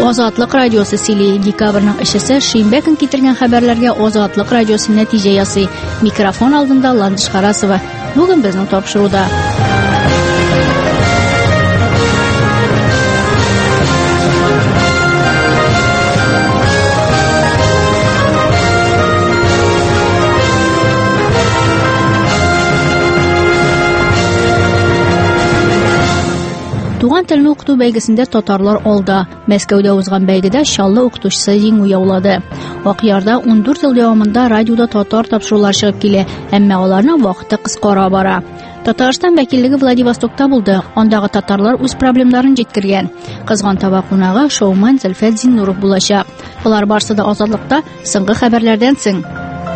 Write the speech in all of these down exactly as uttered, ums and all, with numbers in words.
Азатлык радиосы сөйли. Декабрьнең өчесе шимбә көн китергән хәбәрләргә Азатлык радиосы нәтиҗә ясый. Микрофон алдында Ландыш Карасова. Бүген безнең тапшыруда. Туган телне укыту бәйгесендә татарлар алда. Мәскәүдә узган бәйгедә Чаллы укытучысы җиңү яулады. Акъярда ун дүрт ел дәвамында радиода татар тапшырулар чыгып килә, әмма аларның вакыты кыскара бара. Татарстан вәкиллеге Владивостокта булды. Андагы татарлар үз проблемаларын җиткергән. Кызган таба кунагы шоумен Зөлфәт Зиннуров булачак. Булар барсы да Азатлыкта соңгы хәбәрләрдән соң.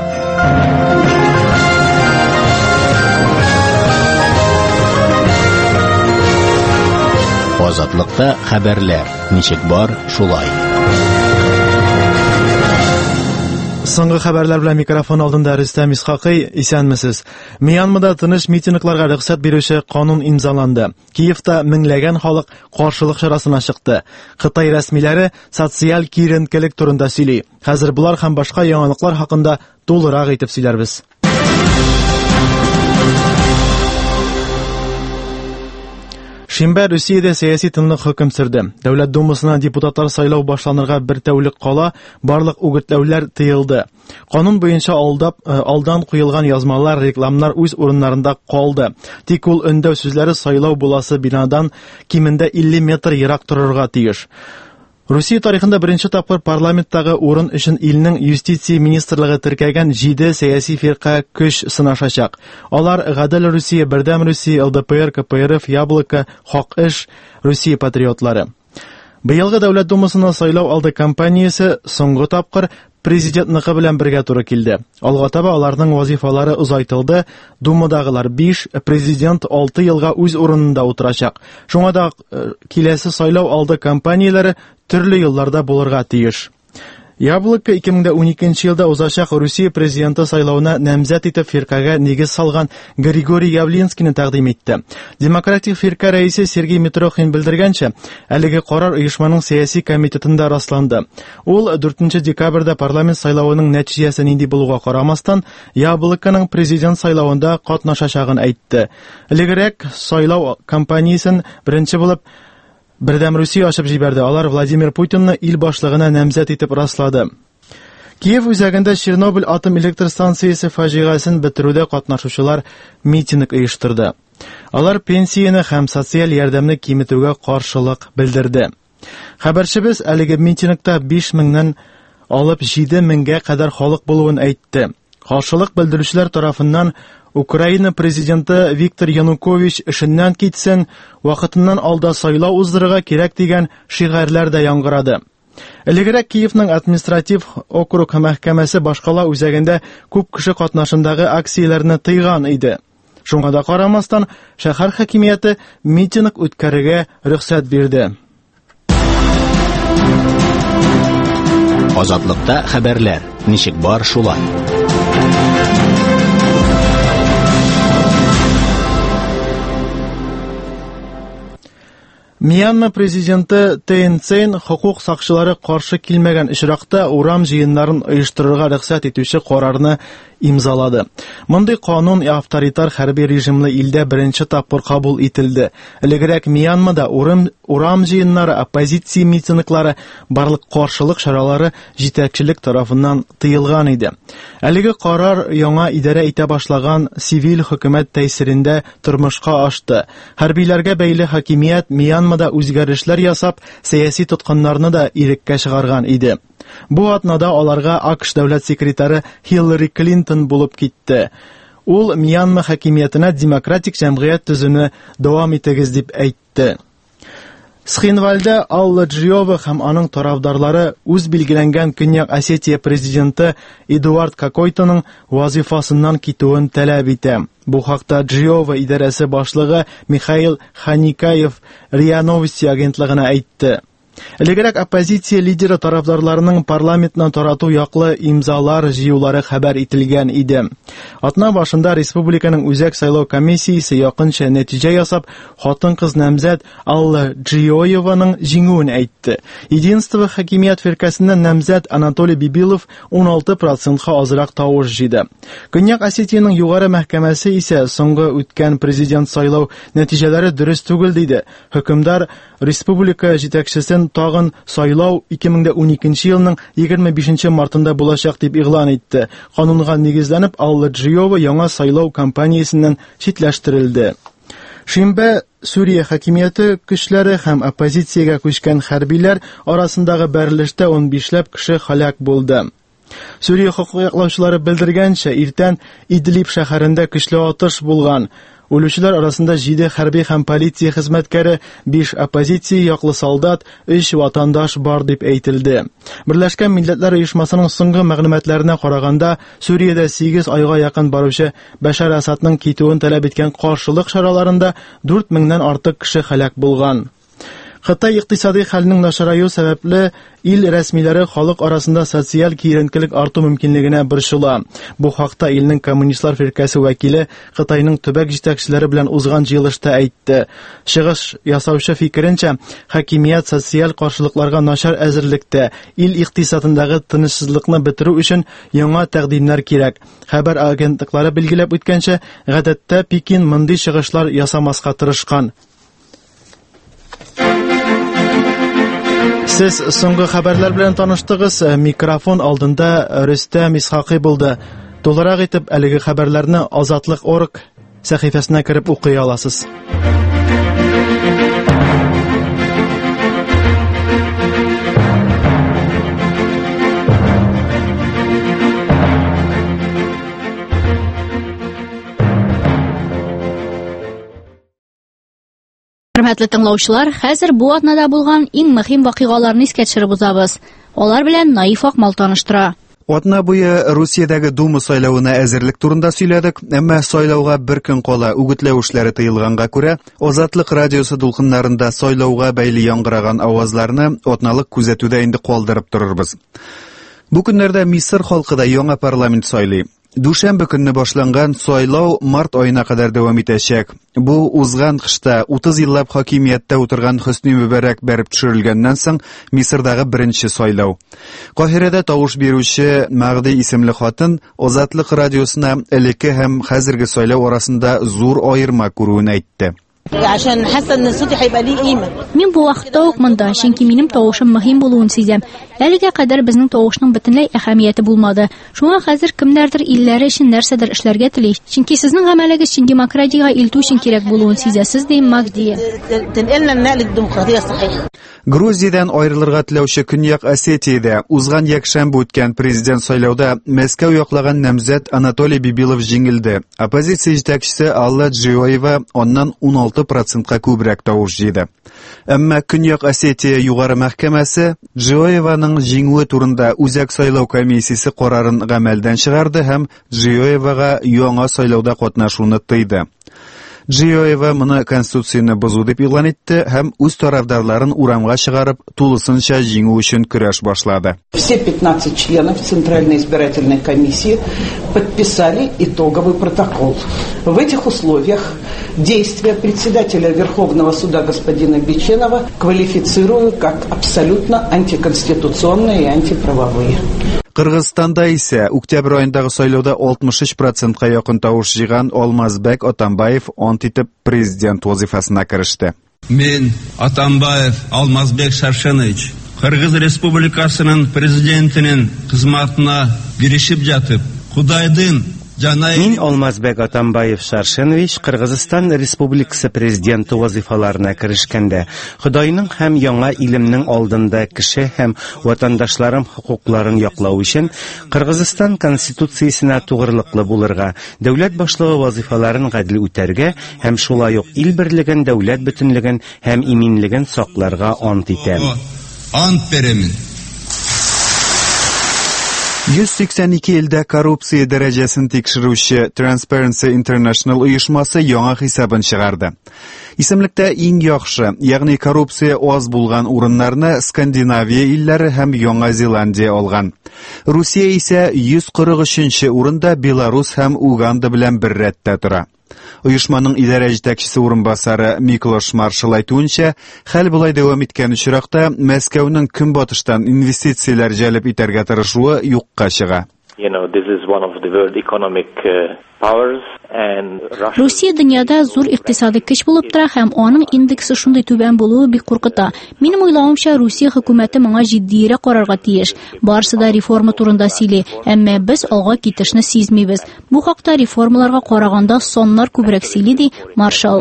Азатлыкта хәбәрләр. Ничек бар, шулай. Соңгы хәбәрләр белән микрофон алдында Рөстәм Исхакый, исәнмесез. Мьянмада тыныч митингларга рөхсәт бирүче канун имзаланды. Киевта меңләгән халык каршылык чарасына чыкты. Хытай рәсмиләре социаль киеренкелек турында сөйли. Хәзер булар һәм башка яңалыклар хакында тулырак әйтеп сөйләрбез. Шимбә Русиядә сәяси тынлык хөкем сөрде. Дәүләт думасына депутатлар сайлау башланырга бер тәүлек кала, барлык үгетләүләр тыелды. Канун буенча алдап, алдан куелган язмалар, рекламнар үз урыннарында калды. Тик ул өндәү сүзләре сайлау буласы бинадан кимендә илле метр ерак торырга тиеш. Русия тарихында беренче тапкыр парламенттагы урын өчен илнең юстиция министрлыгы теркәгән җиде сәяси фирка көч сынашачак. Алар Гадел Русия, Бердәм Русия, ЛДПР, КПРФ, Яблоко, Хак эш, Русия патриотлары. Быелгы Дәүләт думасына сайлау алды кампаниясе соңгы тапкыр президентныкы белән бергә туры килде. Алга таба аларның вазифалары озайтылды. Думадагылар биш, президент алты елга үз урынында утырачак. Шуңа да киләсе сайлау алды кампанияләре төрле елларда булырга тиеш. Яблоко ике мең уникенче елда узачак Русия президенты сайлауына намзәт итеп фиркага нигез салган Григорий Явлинскийны тәкъдим итте. Демократик фирка рәисе Сергей Митрохин белдергәнчә, әлеге карар оешманың сәяси комитетында расланды. Ул дүртенче декабрьдә парламент сайлауының нәтиҗәсе нинди булуга карамастан, Яблоконың президент сайлауында катнашачагын әйтте. Элегрәк сайлау кампаниясен беренче булып Бердәм Русия ашып җибәрде. Алар Владимир Путинны ил башлыгына намзәт итеп раслады. Киев үзәгендә Чернобыль атом электр станциясе фаҗигасын бетерүдә катнашучылар митинг оештырды. Алар пенсияне һәм социаль ярдәмне киметүгә каршылык белдерде. Хәбәрчебез әлеге митингта биш меңнән алып җиде меңгә кадәр халык булуын әйтте. Каршылык белдерүчеләр тарафыннан Украина президенты Виктор Янукович эшеннән китсен, вакытыннан алда сайлау уздырырга кирәк дигән шигарләр дә яңгырады. Элегрәк Киевның административ округ мәхкәмәсе башкала үзәгендә күп кеше катнашындагы акцияләрне тыйган иде. Шуңа да карамастан, шәһәр хакимияте митинг үткәрергә рөхсәт бирде. Азатлыкта хәбәрләр. Ничек бар, шулай. Мьянма президенты Тейн Цейн хукук сакчылары каршы килмәгән очракта урам җыеннарын оештырырга рөхсәт итүче карарны имзалады. Мондый канун авторитар хәрби режимлы илдә беренче тапкыр кабул ителде. Элегрәк Мьянмада урам урам җыеннары, оппозиция митинглары, барлык каршылык чаралары җитәкчелек тарафыннан тыелган иде. Әлеге карар яңа идарә итә башлаган цивил хөкүмәт тәэсирендә тормышка ашты. Хәрбиләргә бәйле хакимият Мьянмада үзгәрешләр ясап, сәяси тоткыннарны да иреккә чыгарган иде. Бу атнада аларга АКШ дәүләт секретары Хиллари Клинтон булып китте. Ул Мьянма хакимиятенә демократик җәмгыять төзүне дәвам итегез дип әйтте. Схинвальдә Алла Джиова һәм аның тарафдарлары үз билгеләнгән Көньяк Осетия президенты Эдуард Какойтаның вазифасыннан китүен таләп итә. Бу хакта Джиова идарәсе башлыгы Михаил Ханикаев РИА Новости агентлыгына әйтте. Элегрәк оппозиция лидеры тарафдарларының парламентны тарату яклы имзалар җыюлары хәбәр ителгән иде. Атна башында республиканың үзәк сайлау комиссиясе якынча нәтиҗә ясап, хатын-кыз намзәт Алла Джиоеваның җиңүен әйтте. Единство хакимият фиркасыннан намзәт Анатолий Бибилов он алты процентка азрак тавыш җыйды. Көньяк Осетияның югары мәхкәмәсе исә соңгы үткән президент сайлау нәтиҗәләре дөрес түгел диде. Хөкемдар республика җитәкчесен тагын сайлау ике мең уникенче елның егерме бишенче мартында булачак дип игълан итте. Канунга нигезләнеп, Алла Джиова яңа сайлау кампаниясеннән читләштерелде. Шимбә Сүрия хакимияте көчләре һәм оппозициягә күчкән хәрбиләр арасындагы бәрелештә он бишләп кеше һәлак булды. Сүрия хокук яклаучылары белдергәнчә, иртән Идлиб шәһәрендә көчле атыш булган. Үлүчеләр арасында җиде хәрби һәм полиция хезмәткәре, биш оппозиция яклы солдат, өч ватандаш бар дип әйтелде. Берләшкән Милләтләр оешмасының соңгы мәгълүматларына караганда, Сүриядә сигез айга якын баручы Башар Асадның китүен таләп иткән каршылык чараларында дүрт меңнән артык кеше һәлак булган. Хытай икътисади хәленең начараю сәбәпле ил рәсмиләре халык арасында социаль киеренкелек арту мөмкинлегенә борчыла. Бу хакта илнең коммунистлар фиркасы вәкиле Хытайның төбәк җитәкчеләре белән узган җыелышта әйтте. Чыгыш ясаучы фикеренчә, хакимият социаль каршылыкларга начар әзерлектә, ил икътисадындагы тынычсызлыкны бетерү өчен яңа тәкъдимнәр кирәк. Хәбәр агентлыклары билгеләп үткәнчә, гадәттә Пекин мондый чыгышлар ясамаска тырышкан. Сез соңгы хәбәрләр белән таныштыгыз. Микрофон алдында Рөстәм Исхакый булды. Толырак итеп әлеге хәбәрләрне Азатлык орг сәхифәсенә кереп укый аласыз. Хөрмәтле тыңлаучылар, хәзер бу атнада булган иң мөһим вакыйгаларны искә төшереп узабыз. Алар белән Наиф Акмал таныштыра. Атна буе Русиядәге Дума сайлауына әзерлек турында сөйләдек, әмма сайлауга бер көн кала үгетләү эшләре тыелганга күрә, Азатлык радиосы дулкыннарында сайлауга бәйле яңгыраган авазларны атналык күзәтүдә инде калдырып торырбыз. Бу көннәрдә Мисыр халкы да яңа парламент сайлый. Дүшәмбе көнне башланган сайлау март аена кадәр дәвам итәчәк. Бу узган кышта утыз еллап хакимияттә утырган Хөсни Мөбарәк бәреп төшерелгәннән соң Мисырдагы беренче сайлау. Каһирәдә тавыш бирүче Мәгъди исемле хатын Азатлык радиосына элекке һәм хәзерге сайлау арасында зур аерма күрүен әйтте. Мин бу вакытта ук монда, чөнки минем тавышым мөһим булуын сизәм. Әлегә кадәр безнең тавышның бөтенләй әһәмияте булмады. Шуңа хәзер кемнәрдер илләре өчен нәрсәдер эшләргә тели. Чөнки сезнең гамәлегез өчен демократиягә илтү өчен кирәк булуын сизәсез, ди Мәгъди. Грузиядән аерылырга теләүче Көньяк Осетиядә узган якшәмбе үткән президент сайлауда Мәскәү яклаган намзәт Анатолий Бибилов җиңелде. Оппозиция җитәкчесе Алла Джиоева оннан он алты процентка күбрәк тавыш җыйды. Әмма Көньяк Осетия югары мәхкәмәсе Джиоеваның җиңүе турында үзәк сайлау комиссиясе карарын гамәлдән чыгарды һәм Джиоевага яңа сайлауда катнашуны тыйды. Джиоева моны конституцияны бозу дип игълан итте һәм үз тарафдарларын урамга чыгарып, тулысынча җиңү өчен көрәш башлады. Все пятнадцать членов Центральной избирательной комиссии подписали итоговый протокол. В этих условиях действия председателя Верховного суда господина Беченова квалифицирую как абсолютно антиконституционные и антиправовые. Кыргызстанда исә октябрь аендагы сайлауда алтмыш өч процентка якын тавыш җыйган Алмазбек Атамбаев ант итеп президент вазифасына кереште. Мен Атамбаев Алмазбек Шаршенович Кыргыз Республикасының президентінің кызматына киришип жатып, Кудайдын Мин Алмазбек Атамбаев Шаршенович Кыргызстан Республикасы президенты вазифаларына керешкәндә, Худайның һәм яңа илемнең алдында кеше һәм ватандашларым хукукларын яклау өчен Кыргызстан конституциясенә тугрылыклы булырга, дәүләт башлыгы вазифаларын гадел үтәргә һәм шулай ук ил берлеген, дәүләт бөтенлеген һәм иминлеген сакларга ант итәм. Ант беремин. йөз сиксән ике илдә коррупция дәрәҗәсен тикшерүче Transparency International оешмасы яңа хисабын чыгарды. Исемлектә иң яхшы, ягъни коррупция аз булган урыннарны Скандинавия илләре һәм Яңа Зеландия алган. Русия исә йөз кырык өченче урында Беларус һәм Уганда белән бер рәттә тора. Оешманың идарә җитәкчесе урынбасары Миклош Маршал әйтүенчә, хәл булай дәвам иткән очракта Мәскәүнең көнбатыштан инвестицияләр җәлеп итәргә тырышуы юкка чыга. You know, this is one of the world economic uh, powers and Russia... Русия дөньяда зур икътисади көч булып тора һәм аның индексы шундый түбән булуы бик куркыта. Минем уйлавымча, Русия хөкүмәте моңа җитдиерәк карарга тиеш. Барысы да реформа турында сөйли, әмма без алга китешне сизмибез. Бу хакта реформаларга караганда соннар күбрәк сөйли, ди Маршал.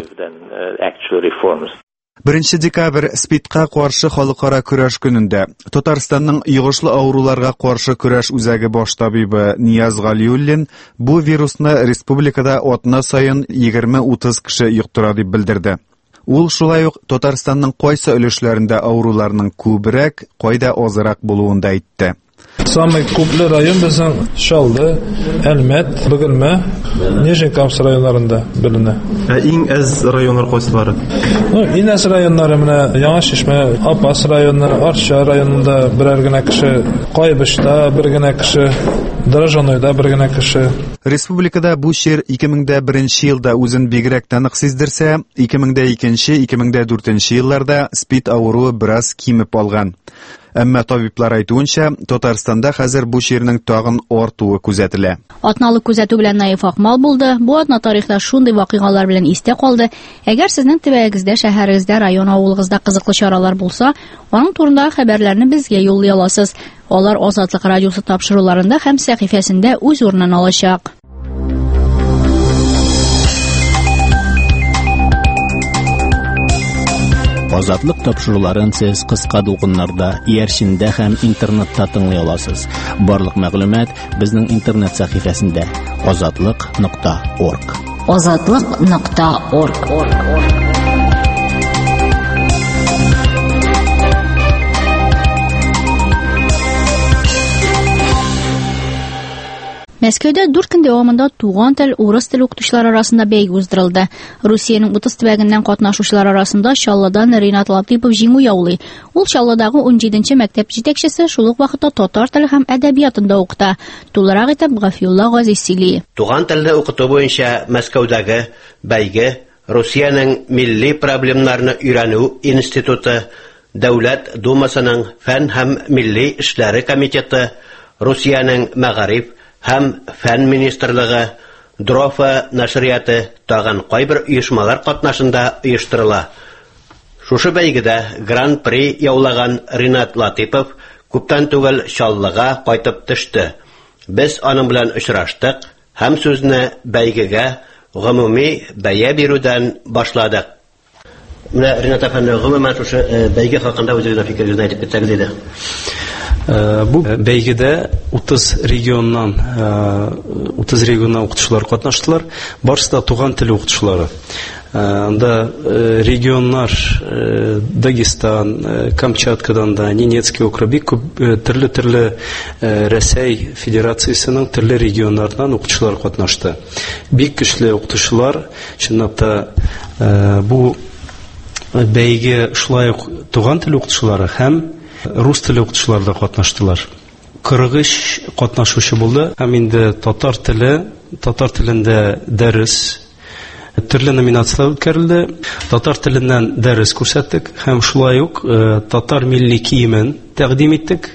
Беренче декабрь СПИДка каршы халыкара көрәш көнендә Татарстанның йогышлы авыруларга каршы көрәш үзәге баш табибы Нияз Галиуллин бу вирусны республикада атна саен егерме-утыз кеше йоктыра дип белдерде. Ул шулай ук Татарстанның кайсы өлешләрендә авыруларның күбрәк, кайда азрак булуын да әйтте. Самый күпле район безнең Шаллы, Әлмәт, Бөгелмә, Нижнекамск районнарында беленә. Иң әз районнар кайсылары? Ну, иң әз районнары менә Яңа Шишмә, Апас районы, Арча районында берәр генә кеше, Кайбышта бер генә кеше, Дрожанойда бер генә кеше. Республикада бу чир ике мең беренче елда үзен бигрәк танык сиздерсә, ике мең икенче - ике мең дүртенче елларда СПИД авыруы бераз кимеп алган. Әмма табиблар әйтүенчә, Татарстанда хәзер бу чирнең тагын артуы күзәтелә. Атналык күзәтү белән Наиф Акмал булды. Бу атна тарихта шундый вакыйгалар белән истә калды. Әгәр сезнең төбәгегездә, шәһәрегездә, район авылыгызда кызыклы чаралар булса, аның турында хәбәрләрне безгә юллый аласыз. Алар Азатлык радиосы тапшыруларында һәм сәхифәсендә үз урынын алачак. Азатлык тапшыруларын сез кыска дулкыннарда, иярчиндә һәм интернетта тыңлый аласыз. Барлык мәгълүмат безнең интернет сәхифәсендә азатлык нокта орг. азатлык нокта орг. Мәскәүдә дүрт көн дәвамында туган тел, урыс теле укытучылар арасында бәйге уздырылды. Русиянең утыз төбәгеннән катнашучылар арасында Чаллыдан Ринат Латыйпов җиңү яулый. Ул Чаллыдагы ун җиденче мәктәп җитәкчесе, шул ук вакытта татар теле һәм әдәбиятында укыта. Тулырак итеп Гафиулла Газиз сөйли. Туган телне укыту буенча Мәскәүдәге бәйге Русиянең милли проблемнарны өйрәнү институты, Дәүләт Думасының фән һәм милли эшләре комитеты, Русиянең мәгариф һәм фән министрлыгы, Дрофа нәшрияты тагын кайбер оешмалар катнашында оештырыла. Шушы бәйгедә гран-при яулаган Ринат Латыйпов күптән түгел Чаллыга кайтып төште. Без аның белән очраштык һәм сүзне бәйгегә гомуми бәя бирүдән башладык. Менә Ринат әфәнде, гомумән шушы бәйге хакында үзегезнең фикерегезне әйтеп китсәгез иде. Бу бәйгедә утыз регионнан утыз регионнан укытучылар катнаштылар. Барысы да туган тел укытучылары. Анда регионнар Дагестан, Камчаткадан да, Ненецкий округи, төрле-төрле Рәсәй Федерациясының төрле регионнардан укытучылар катнашты. Бик көчле укытучылар, чынлап та бу бәйге шулай ук туган тел укытучылары һәм рус теле укытучылары да катнаштылар. кырык өч катнашучы булды. Һәм инде татар теле, татар телендә дәрес, төрле номинациялар үткәрелде. Татар теленнән дәрес күрсәттек һәм шулай ук татар милли киемен тәкъдим иттек.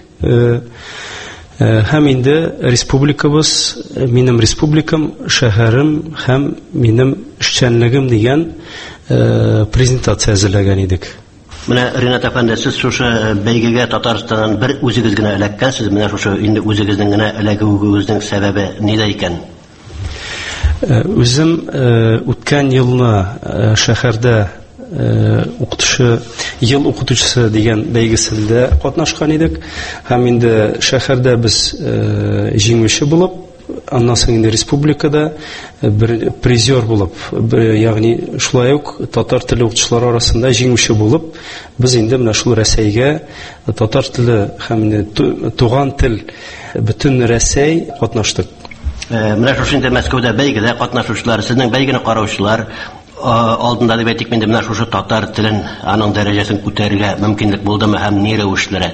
Һәм инде республикабыз, минем республикам, шәһәрем һәм минем эшчәнлегем дигән презентация әзерләгән идек. Менә Ринат әфәнде, сез шушы бәйгегә Татарстаннан бер үзегез генә эләккәнсез. Менә шушы инде үзегезнең генә эләгүегезнең сәбәбе нидә икән? Үзем үткән елны шәһәрдә укытучы, ел укытучысы дигән бәйгесендә катнашкан идек. Һәм инде шәһәрдә без җиңүче булып аннан соң инде республикада бер призер булып, ягъни шулай ук татар теле укытучылары арасында җиңүче булып, без инде менә шул Рәсәйгә татар теле һәм туган тел бөтен Рәсәй катнаштык. Менә шушында Мәскәүдә бәйгедә катнашучылар, сезнең бәйгене караучылар алдында дип әйтик, менә менә шушы татар телен, аның дәрәҗәсен күтәрергә мөмкинлек булдымы һәм ни рәвешләре?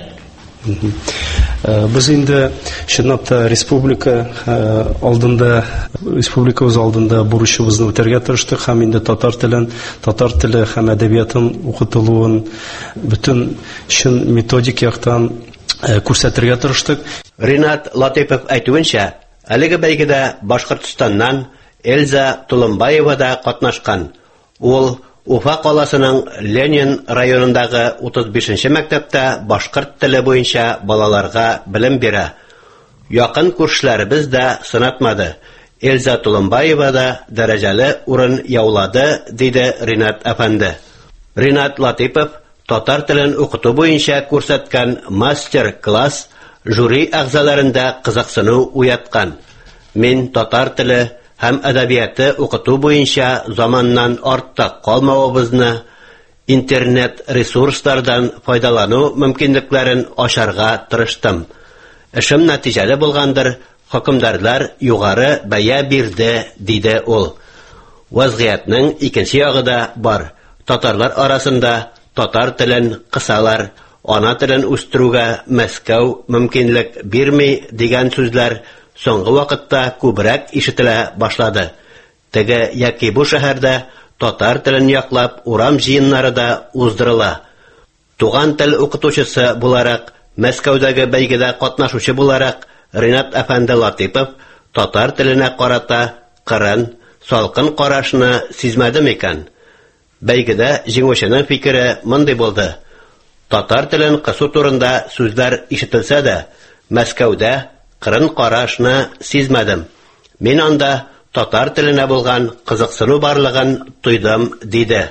Без инде чынлап та республика алдында, республика үз алдында бурычыбызны үтәргә тырыштык һәм инде татар телен, татар теле һәм әдәбиятын укытылуын бөтен чын методик яктан күрсәтергә тырыштык. Ринат Латипов әйтүенчә, әлеге бәйгедә Башкортстаннан Эльза Тулымбаева да катнашкан. Ул Уфа каласының Ленин районындагы утыз бишенче мәктәптә башкорт теле буенча балаларга белем бирә. Якын күршеләребез дә сынатмады. Эльза Тулымбаева да дәрәҗәле урын яулады, диде Ринат әфәнде. Ринат Латипов татар телен укыту буенча күрсәткән мастер-класс жюри әгъзаларында кызыксыну уяткан. Мин татар теле һәм әдәбияты укыту буенча заманнан артта калмавыбызны, интернет ресурслардан файдалану мөмкинлекләрен ачарга тырыштым. Эшем нәтиҗәле булгандыр, хөкемдарлар югары бәя бирде, диде ул. Вазгыятның икенче ягы да бар. Татарлар арасында татар телен кысалар, ана телен үстерүгә Мәскәү мөмкинлек бирми дигән сүзләр соңгы вакытта күбрәк ишетелә башлады. Теге яки бу шәһәрдә татар телен яклап урам җыеннары да уздырыла. Туган тел укытучысы буларак, Мәскәүдәге бәйгедә катнашучы буларак, Ринат әфәнде Латипов татар теленә карата кырын, салкын карашны сизмәде микән? Бәйгедә җиңүченең фикере мондый булды. Татар телен кысу турында сүзләр ишетелсә дә, Мәскәүдә кырын карашны сизмәдем. Мин анда татар теленә булган кызыксыну барлыгын тойдым, диде.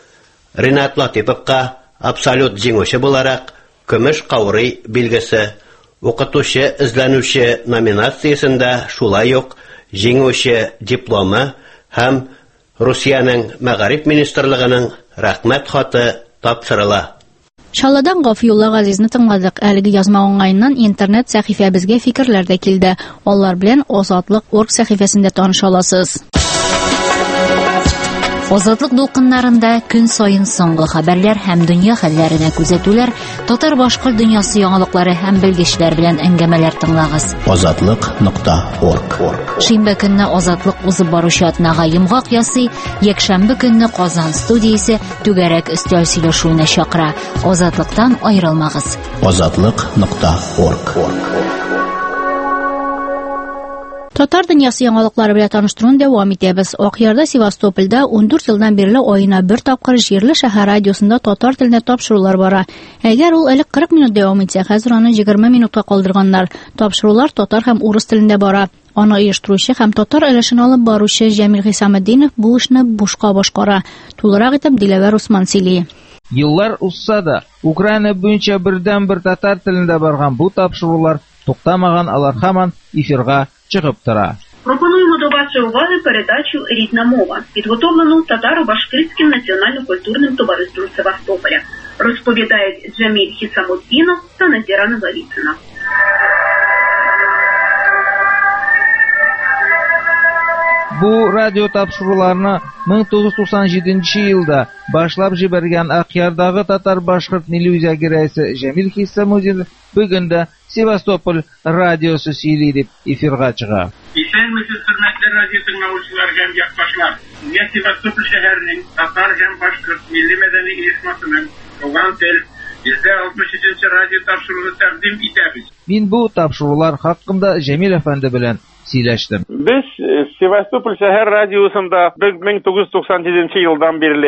Ринат Латиповка абсолют җиңүче буларак көмеш каурый билгесе, укытучы эзләнүче номинациясендә шулай ук җиңүче дипломы һәм Русиянең мәгариф министрлыгының рәхмәт хаты тапшырыла. Шалладан Гафиулла Газизны тыңладык. Әлеге язма уңайыннан интернет сәхифәбезгә фикерләр дә килде. Алар белән Азатлык орг сәхифәсендә таныша аласыз. Азатлык дулкыннарында көн сайын соңгы хәбәрләр һәм дөнья хәлләренә күзәтүләр, татар-башкорт дөньясы яңалыклары һәм белгечләр белән әңгәмәләр тыңлагыз. азатлык нокта орг. Шимбә көнне Азатлык узып баручы атнага йомгак ясый, якшәмбе көнне Казан студиясе түгәрәк өстәл сөйләшүенә чакыра. Азатлыктан аерылмагыз. азатлык нокта орг. Татар дөньясы яңалыклары белән таныштыруны дәвам итәбез. Акъярда Севастопольдә он дүрт елдан бирле аена бер тапкыр җирле шәһәр радиосында татар теленә тапшырулар бара. Әгәр ул элек кырык минут дәвам итсә, хәзер аны егерме минутка калдырганнар. Тапшырулар татар һәм урыс телендә бара. Аны оештыручы һәм татар өлешен алып баручы Җәмил Хисаметдинов бу эшне бушка башкара. Тулырак итеп Диләвәр Усман сөйли. Еллар узса да, Украина буенча бердән-бер татар телендә барган бу тапшырулар туктамаган, алар һаман эфирга чыгып тора. Пропонуємо до вашої уваги передачу «Рідна мова», підготовлену татаро-башкирським національно-культурним товариством Севастополя. Розповідають Джаміль Хисамутдінов та Назіра Новоліцина. Бу радио тапшыруларны мең тугыз йөз туксан җиденче елда башлап җибәргән Акъярдагы татар-башкорт милли үзәге рәисе Җәмил Хисамутдинов бүген дә Севастополь радиосы сөйли дип эфирга чыга. Исәнмесез, хөрмәтле радио тыңлаучылар һәм якташлар. Мин Севастополь шәһәренең татар һәм башкорт милли мәдәни оешмасының туган тел йөз алтмыш өченче радио тапшыруын тәкъдим итәбез. Мин бу тапшырулар хакында Җәмил әфәнде белән сөйләштем. Без Севастополь шәһәр радиосында мең тугыз йөз туксан җиденче елдан бирле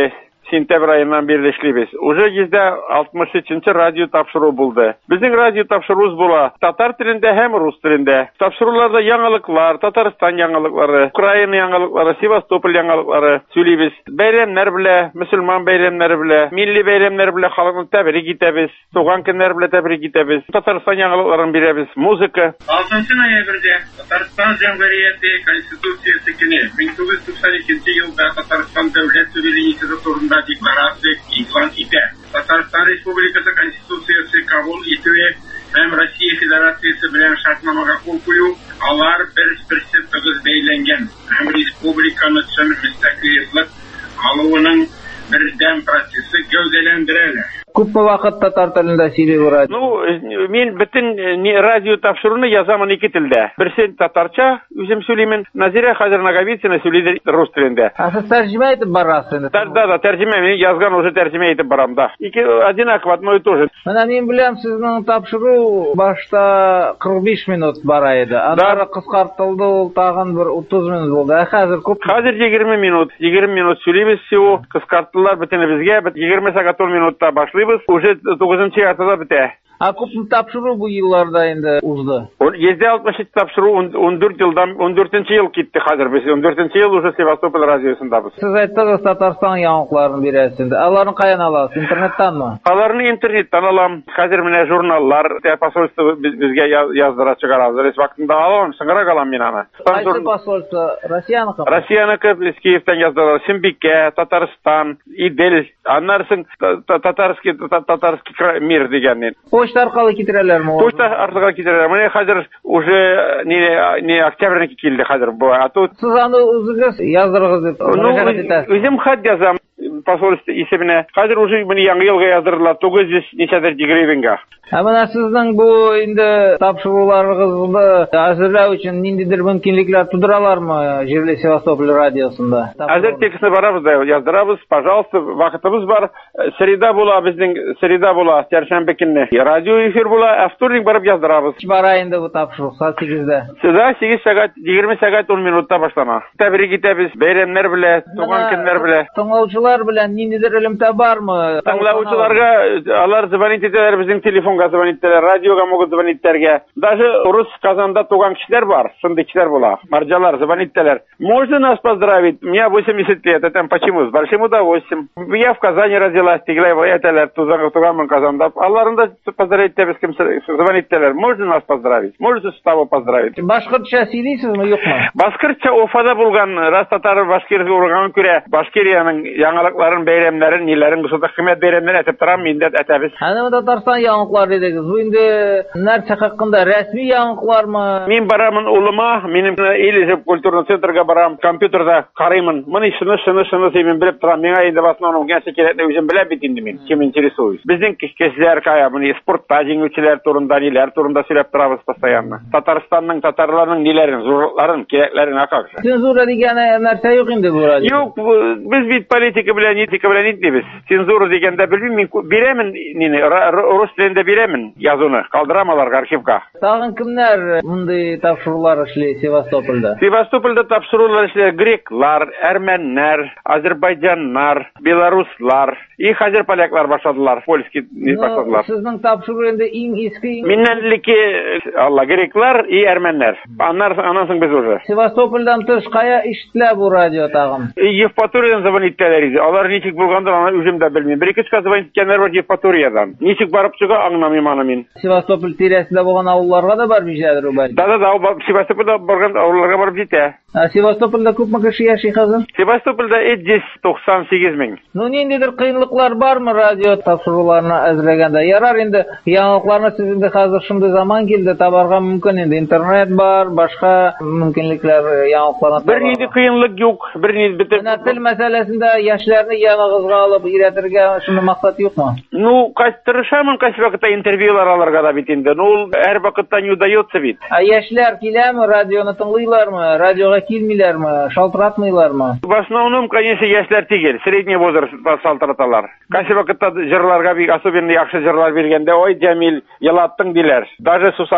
сентябрь айынан бeri эшлибез. Уже йөз алтмыш өченче радио тапшыру булды. Безнең радио тапшыруыбыз була татар телендә һәм рус телендә. Тапшыруларда яңалыклар, Татарстан яңалыклары, Украина яңалыклары, Севастополь яңалыклары сөйлибез. Бәйрәмнәр белән, мөселман бәйрәмнәре белән, милли бәйрәмнәр белән халыкны тәбрик итәбез. Туган көннәр белән тәбрик итәбез. Татарстан яңалыкларын бирәбез. Музыка. алтынчы ноябрьдә Татарстан Җәмгыяте Конституциясе көне мең тугыз йөз туксан икенче елда Татарстан дәүләт суверенитеты турында декларация игълан итә. Татарстан Республикасы Конституциясе кабул итүе һәм Россия Федерациясе белән шартнамага кул кую, алар бер-берсе тыгыз бәйләнгән һәм республиканы төзү мөстәкыйльлек алуының бердәм процессы гәүдәләндерәләр. Күпме вакыт татар телендә сөйли бу радио? Ну, мин бөтен радио тапшыруны язамын ике телдә. Берсе татарча, үзем сөйлимен, Назира хәзер Наговицина сөйли рус телендә. А сез тәрҗемә итеп барасыз инде? Да, да, тәрҗемә, мин язган уже тәрҗемә итеп барам да. Ике одинаково, одно и то же. Менә мин беләм, сезнең тапшыру башта кырык биш минут бара иде. Аннары кыскартылды, ул тагын бер утыз минут булды. Ә хәзер күп? Хәзер егерме минут, егерме минут сөйлибез всего. Кыскарттылар бөтенебезгә, егерме сәгать он минутта башлыйбыз. Уже тугызынчы атада бетә. А күпме тапшыру бу елларда инде узды? йөз алтмыш тапшыру он дүрт елдан он дүртенче ел китте хәзер. Без он дүртенче ел уже Севастополь радиосындабыз. Сез әйттегез, Татарстан яңакларын бирәсез инде. Аларны каян аласыз? Интернеттанмы? Аларны интернеттан алам. Хәзер менә журналлар, посольство безгә яздыра чыгарабыз. Рәс вакытында алам, соңрак алам мин аны. Кайсы посольство? Россияныкы? Россияныкы, Киевтан яздылар. Симбикә, Татарстан, Идел, аннарсын татарский татарский мир дигәннән. Почта аркылы китерәләрме? Почта аркылы китерәләр. Менә хәзер уже не не октябрьники килде хәзер бу. А тут сез аны үзегез яздырыгыз дип мөрәҗәгать итәсез. Үзем хат язам. Посольство исеміне. Хәзер уже мені яңа елга яздырдылар тугыз йөз ничәдер гривенга. Ә менә сезнең бу инде тапшыруларыгызны әзерләү өчен ниндидер мөмкинлекләр тудыралармы җирле Севастополь радиосында? Хәзер текстны барабыз да яздырабыз. Пожалуйста, вакытыбыз бар. Среда була, безнең среда була, чәршәмбе көнне. Радио эфир була, вторник барып яздырабыз. Бара инде бу тапшыру сәгать сигездә. Сәгать сигез сәгать егерме сәгать он минутта башлана. Тәбрик итәбез, бәйрәмнәр белән, туган көннәр белән. Тыңлаучылар белән ниндидер элемтә бармы? Тыңлаучыларга алар звонить итәләр, безнең телефонга звонить итәләр, радиога могут звонить итәргә. Даже рус Казанда туган кешеләр бар, шундый кешеләр була. Марҗалар звонить итәләр. Можно нас поздравить? Мне восемьдесят лет, это почему? С большим удовольствием. Я в Казани родилась, тиглай итәләр, туган Казанда. Аларында поздравить итәбез, кем звонить итәләр. Можно нас поздравить? Можете с того поздравить? Башкортча сөйлисезме, юкмы? Башкортча Уфада булган, раз татар башкирия урган күрә, Башкирияның яңалыкларын, бәйрәмнәрен, ниләрен, гысылда хикмәт бәйрәмнәрен әтеп торам, миндә әтәбез. Аны Татарстан яңаклары дидегез. Бу инде нәрсә хакында, рәсми яңаклармы? Мин барамын улыма, минем Илешев культурный центрга барам, компьютерда карыймын. Моны шуны, шуны, шуны сен белеп торам. Миңа инде в основном нәрсә кирәкне үзем беләм бит инде мин. Кем интересуюсь. Безнең кешеләр кая, моны спортта җиңүчеләр турында, ниләр турында сөйләп торабыз постоянно. Татарстанның, татарларның ниләрен, зурлыкларын, кирәкләрен акак. Цензура дигәне нәрсә юк инде бу радио. Юк, без бит политика белән, этика белән итмибез. Цензура дигәндә белмим, мин бирәмен, нине, рус телендә бирәмен язуны, калдырам аларга архивка. Тагын кемнәр мондый тапшырулар эшли Севастопольдә? Севастопольдә тапшырулар эшли греклар, әрмәннәр, азербайҗаннар, белоруслар, и хәзер поляклар башладылар, польский башладылар. Сезнең тапшыру инде иң иске. Миннәнлеке, алла, греклар и әрмәннәр. Аннар аннан соң без уже. Севастопольдән тыш кая ишетелә бу радио тагын? Евпаториядан звонить итәләр иде. Алар ничек булганда аны үзем дә белмим. Бер-ике кешегә звонить иткәннәр бар Евпаториядан. Ничек барып чыга аңламыйм аны мин. Севастополь тирәсендә булган авылларга да барып җитәдер ул бәлки. Да-да-да, Севастопольдә барган авылларга барып җитә. Севастопольдә күпме кеше яши хәзер? Севастопольдә йөз туксан сигез мең. Ну ниндидер кыенлыклар бармы радио тапшыруларны әзерләгәндә? Ярар инде яңакларны сез инде хәзер шундый заман килде, табарга мөмкин инде. Интернет бар, башка мөмкинлекләр яңакларны. Бер нинди кыенлык юк, бер нинди бит. Менә тел мәсьәләсендә яшьләрне янагызга алып өйрәтергә шундый максат юкмы? Ну, тырышамын кайсы вакытта интервьюлар алырга да бит инде. Ну, ул һәр вакытта не удается бит. А яшьләр киләме, радионы тыңлыйлармы, радиога килмиләрме, шалтыратмыйлармы? В основном, конечно, яшьләр түгел, средний возраст шалтыраталар. Кайсы вакытта җырларга бик особенно яхшы җырлар биргәндә, ой, Җамил, елаттың диләр. Даже сусаган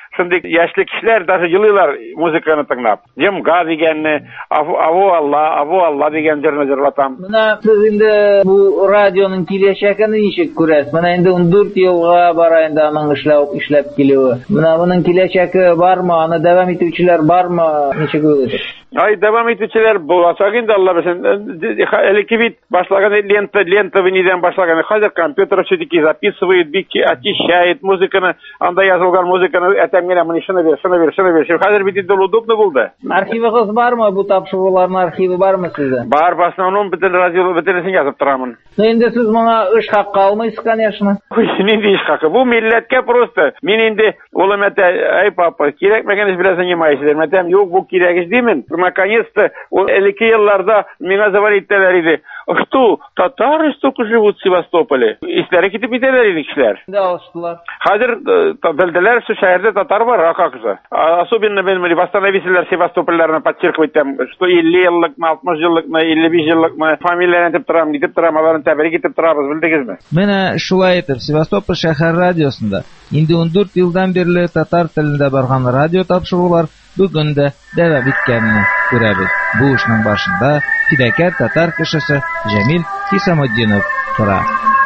шундый яшьле кешеләр даже елыйлар музыканы тыңлап. Җомга дигәнне, аву Алла, аву Алла дигән җырны җырлатам. Менә сез инде бу радионың киләчәген ничек күрәсез? Менә инде ундүрт елга бара инде аның эшләп эшләп килүе. Менә моның киләчәге бармы? Аны дәвам итүчеләр бармы? Ничек уйлыйсыз? Ай, дәвам итүчеләр булачак инде Алла белсен. Элекке бит башлаган лента, лента нидән башлаган. Хәзер компьютер все-таки записывает, бик очищает музыканы, анда язылган музыканы әтәмгә менә шуны бер, шуны бер, шуны бер. Хәзер бит инде удобно булды. Архивыгыз бармы? Бу тапшыруларның архивы бармы сездә? Бар, в основном бөтен радио бөтенесен язып торамын. Инде сез моңа эш хакы алмыйсыз, конечно. Нинди эш хакы? Бу милләткә просто. Мин инде улым әтә, ай папа, кирәкмәгән эш белән занимаешься. Мәтәм, юк, бу кирәк эш димен. Наконец-то, элекке елларда миңа звонить итәләр иде. Что, татары столько живут в Севастополе? Исләре китеп итәләр иде кешеләр. Да, алыштылар. Хәзер белделәр, что шәһәрдә татар бар, а как же? Особенно белмәли, восстановителләр Севастополләрне подчеркивать там, что илле еллыкмы, алтмыш еллыкмы, илле биш еллыкмы фамилияны әйтеп торам, итеп торам, аларны тәбрик итеп торабыз, белдегезме? Менә шулай итеп, Севастополь шәһәр радиосында инде ундүрт елдан бирле татар телендә барган радио тапшырулар бүген дә дәвам иткәнне күрәбез. Бу эшнең башында фидакәр татар кешесе Җәмил Хисамутдинов тора.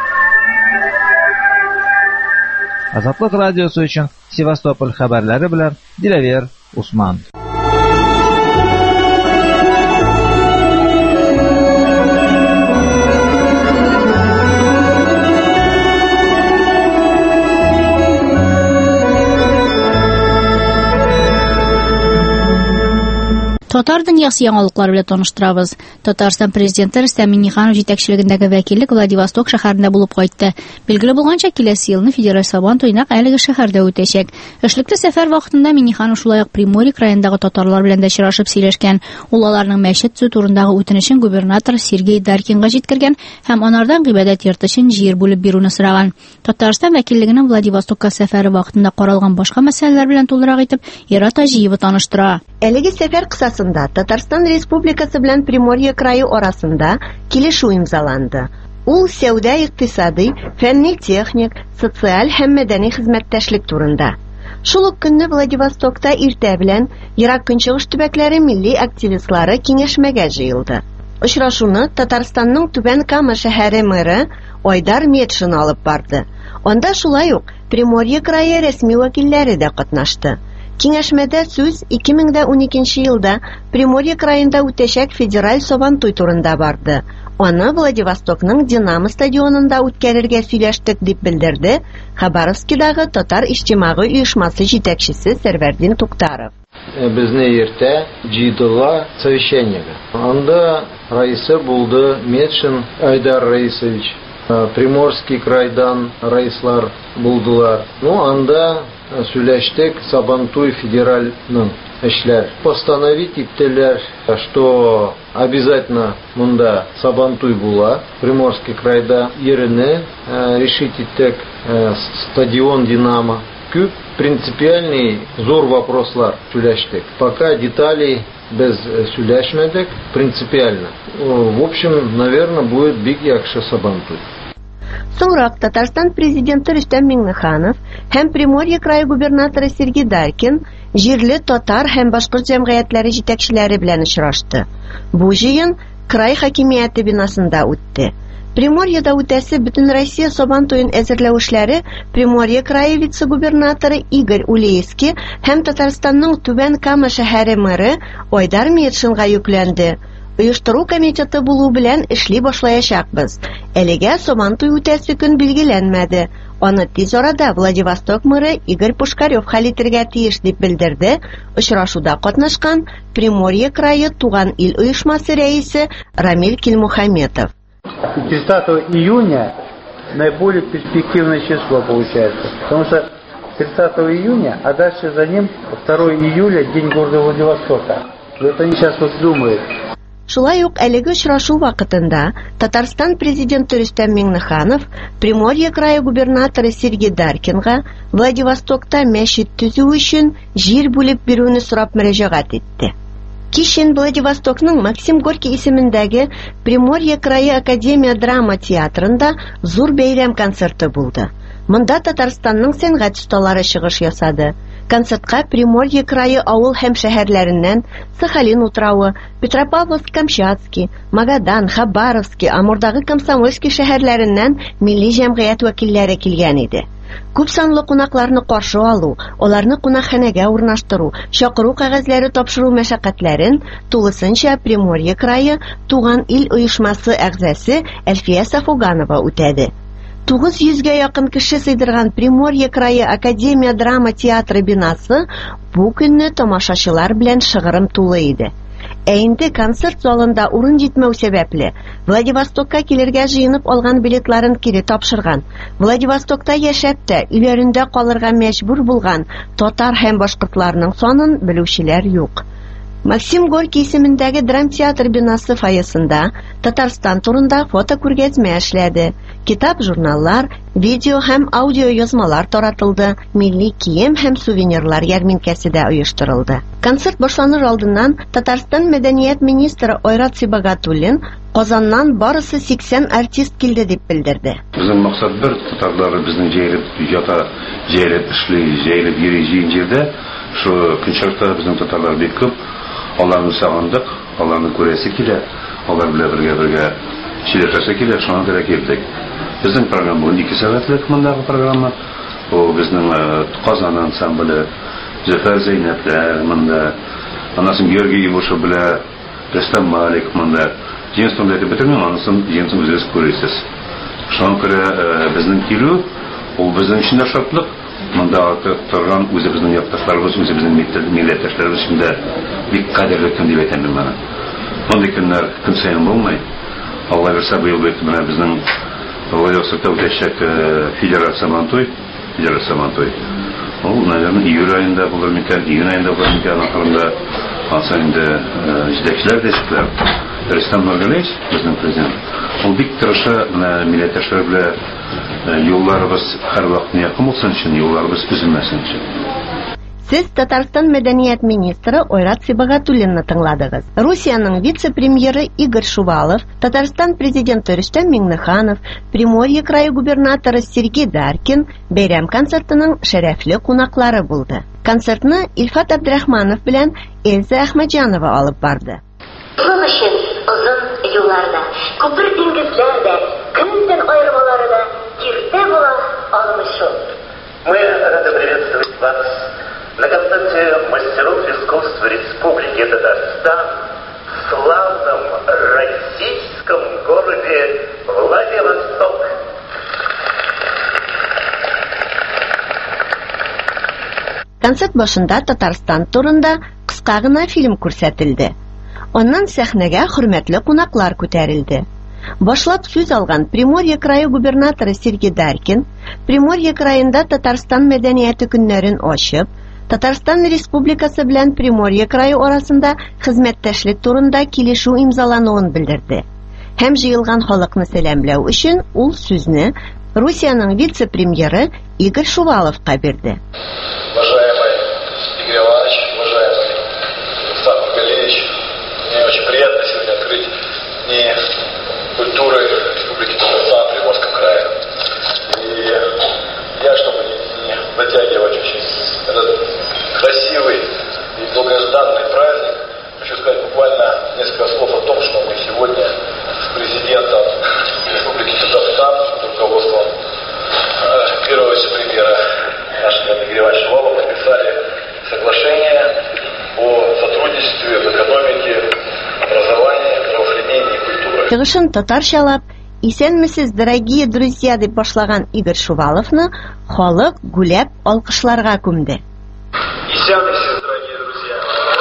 Азатлык радиосы өчен Севастополь хәбәрләре белән Диләвер Усман. Татар дөньясы яңалыклары белән таныштырабыз. Татарстан президенты Рөстәм Миңнеханов җитәкчелегендәге вәкиллек Владивосток шәһәрендә булып кайтты. Билгеле булганча, киләсе елны федераль Сабан туена әлеге шәһәрдә үтәчәк. Эшлекле сәфәр вакытында Миңнеханов шулай ук Приморье краендагы татарлар белән дә очрашып сөйләшкән. Ул аларның мәчет төзү турындагы үтенечен губернатор Сергей Даркинга җиткергән һәм анардан гыйбадәт йорты өчен җир бүлеп бирүне сораган. Татарстан вәкиллегенең Владивостокка сәфәре вакытында каралган башка мәсьәләләр белән тулырак итеп Ира Таҗиева таныштыра. Әлеге сәфәр кысасында Татарстан Республикасы белән Приморье крае арасында килешү имзаланды. Ул сәүдә-икътисади, фәнни-техник, социаль һәм мәдәни хезмәттәшлек турында. Шул ук көнне Владивостокта иртә белән Ерак Көнчыгыш төбәкләре милли активистлары киңәшмәгә җыелды. Очрашуны Татарстанның Түбән Кама шәһәре мэры Айдар Метшин алып барды. Анда шулай ук Приморье крае рәсми вәкилләре дә катнашты. Киңәшмәдә сүз ике мең уникенче елда Приморье краенда үтәчәк федераль Сабантуй турында барды. Аны Владивостокның Динамо стадионында үткәрергә сөйләштек дип белдерде Хабаровскидагы татар иҗтимагый оешмасы җитәкчесе Сәрвәрдин Туктаров. Безне иртә җыйдылар совещаниегә. Анда раисы булды Метшин Айдар Раисович. Приморский крайдан раислар булдылар. Ну, анда сөйләштек Сабантуй федеральның эшләр. Постановить иттеләр, что обязательно монда Сабантуй була. Приморский крайда yerine решить иттек стадион Динамо. Күп принципиальный зор вопрослар сөйләштек. Пока деталей без сөйләшмәдек принципиально. В общем, наверное, будет бик яхшы Сабантуй. Соңрак Татарстан президенты Рөстәм Миңнеханов һәм Приморье крае губернаторы Сергей Даркин җирле татар һәм башкорт җәмгыятьләре җитәкчеләре белән очрашты. Бу җыен край хакимияте бинасында үтте. Приморьеда үтәсе Бөтен Россия Сабантуен әзерләү эшләре Приморье крае вице-губернаторы Игорь Улейский һәм Татарстанның Түбән Кама шәһәре мэры Айдар Метшинга йөкләнде. Оештыру комитеты булу белән эшли башлаячакбыз. Әлегә Сабантуй үтәсе көн билгеләнмәде. Аны тиз арада Владивосток мэры Игорь Пушкарев хәл итәргә тиеш дип белдерде. Очрашуда катнашкан Приморье крае Туган ил оешмасы рәисе Рамиль Килмухаметов. тридцатого июня наиболее перспективное число получается. Потому что тридцатого июня, а дальше за ним второго июля день города Владивостока. Вот они сейчас вот думают. Шулай ук әлеге очрашу вакытында Татарстан президенты Рөстәм Миңнеханов Приморье крае губернаторы Сергей Даркинга Владивостокта мәчет төзү өчен җир бүлеп бирүне сорап мөрәҗәгать итте. Кичен Владивостокның Максим Горький исемендәге Приморье крае академия драма театрында зур бәйрәм концерты булды. Монда Татарстанның сәнгать осталары чыгыш ясады. Концертка Приморье крае авыл һәм шәһәрләреннән Сахалин утравы, Петропавловск-Камчатский, Магадан, Хабаровский, Амурдагы Комсомольский шәһәрләреннән милли җәмгыять вәкилләре килгән иде. Күп санлы кунакларны каршы алу, аларны кунакханәгә урнаштыру, чакыру кәгазьләре тапшыру мәшәкатьләрен тулысынча Приморье крае Туган ил оешмасы әгъзасы Әлфия Сафуганова үтәде. тугыз йөзгә якын кеше сыйдырган Приморье крае Академия драма театры бинасы бу көнне тамашачылар белән шыгрым тулы иде. Ә инде концерт залында урын җитмәү сәбәпле Владивостокка килергә җыенып алган билетларын кире тапшырган. Владивостокта яшәп тә өйләрендә калырга мәҗбүр булган татар һәм башкортларның санын белүчеләр юк. Максим Горький исемендәге драмтеатр бинасы фойесында Татарстан турында фотокүргәзмә эшләде. Китап, журналлар, видео һәм аудио язмалар таратылды. Милли кием һәм сувенирлар ярминкәсе дә оештырылды. Концерт башланыр алдыннан Татарстан мәдәният министры Ойрат Сибагатуллин Казаннан барысы сиксән артист килде дип белдерде. Безнең максат бер, татарлар безнең җәйлеп ята, җәйлеп эшли, җәйлеп йөри җыен җирдә, шу концертта безнең татарлар бик күп. Аларны сагындык, аларны күрәсе килә, алар белән бергә-бергә сөйләшәсе килә, шуңа күрә килдек. Безнең программа ике сәгатьлек мондагы программа. Ул безнең Казан ансамбле, Зөфәр Зәйнәпләр монда, анасын Георгий Ивушев белән Рөстәм Малик монда. Җинстон дип бетермим, анысын җинстон үзегез күрәсез. Шуңа күрә безнең килү, ул безнең өчен дә шартлык. Монда торган үзебезнең якташларыбыз, үзебезнең милләттәшләребез өчен дә бик кадерле көн дип әйтәм мин моны. Мондый көннәр көн саен булмый. Алла бирсә, быел бит менә безнең Владивостокта үтәчәк федерация Сабантуй, федерация Сабантуй. Ул, наверное, июль айында булыр микән, июнь айында булыр микән, ахырында ансаң инде җитәкчеләр дәшкләр. Рөстәм Нургалиевич, безнең президент, ул бик тырыша менә милләттәшләр белән юлларыбыз һәр вакыт якын булсын өчен, юлларыбыз үзелмәсен өчен. Сез Татарстан мәдәният министры Ойрат Сибагатуллинны тыңладыгыз. Русияның вице-премьеры Игорь Шувалов, Татарстан президенты Рөстәм Миңнеханов, Приморье крае губернаторы Сергей Даркин бәйрәм концертының шәрәфле кунаклары булды. Концертны Илфат Абдрахманов белән Эльза Әхмәтҗанова алып барды. Ул өчен озын юлларда, күпер диңгезләрдә, көндән аермаларда киртә була алмышы. Мы рады приветствовать вас на концерте мастеров искусства Республики Татарстан в славном российском городе Владивосток. Концерт башында Татарстан турында кыска гына фильм күрсәтелде. Аннан сәхнәгә хөрмәтле кунаклар күтәрелде. Башлап сүз алган Приморье крае губернаторы Сергей Даркин Приморье краенда Татарстан мәдәнияте көннәрен ачып, Татарстан Республикасы белән Приморье крае арасында хезмәттәшлек турында килешү имзалануын белдерде. Һәм җыелган халыкны сәламләү өчен ул сүзне Русияның вице-премьеры Игорь Шуваловка бирде. Уважаемый Игорь Иванович, уважаемый Александр Нургалиевич, мне очень приятно сегодня открыть дни культуры Республики Татарстан в Приморском крае. И я, чтобы не затягивать очень этот красивый и долгожданный праздник, хочу сказать буквально несколько слов о том, что мы сегодня с президентом Республики Татарстан, под руководством э, первого вице-премьера нашего Игоря Ивановича Шувалова подписали соглашение о сотрудничестве в экономике, образовании, здравоохранении и культуре. Чыгышын татарчалап, «Исәнмесез, дорогие друзья» дип башлаган Игорь Шуваловны халык гүләп алкышларга күмде. Исәнмесез, дорогие друзья.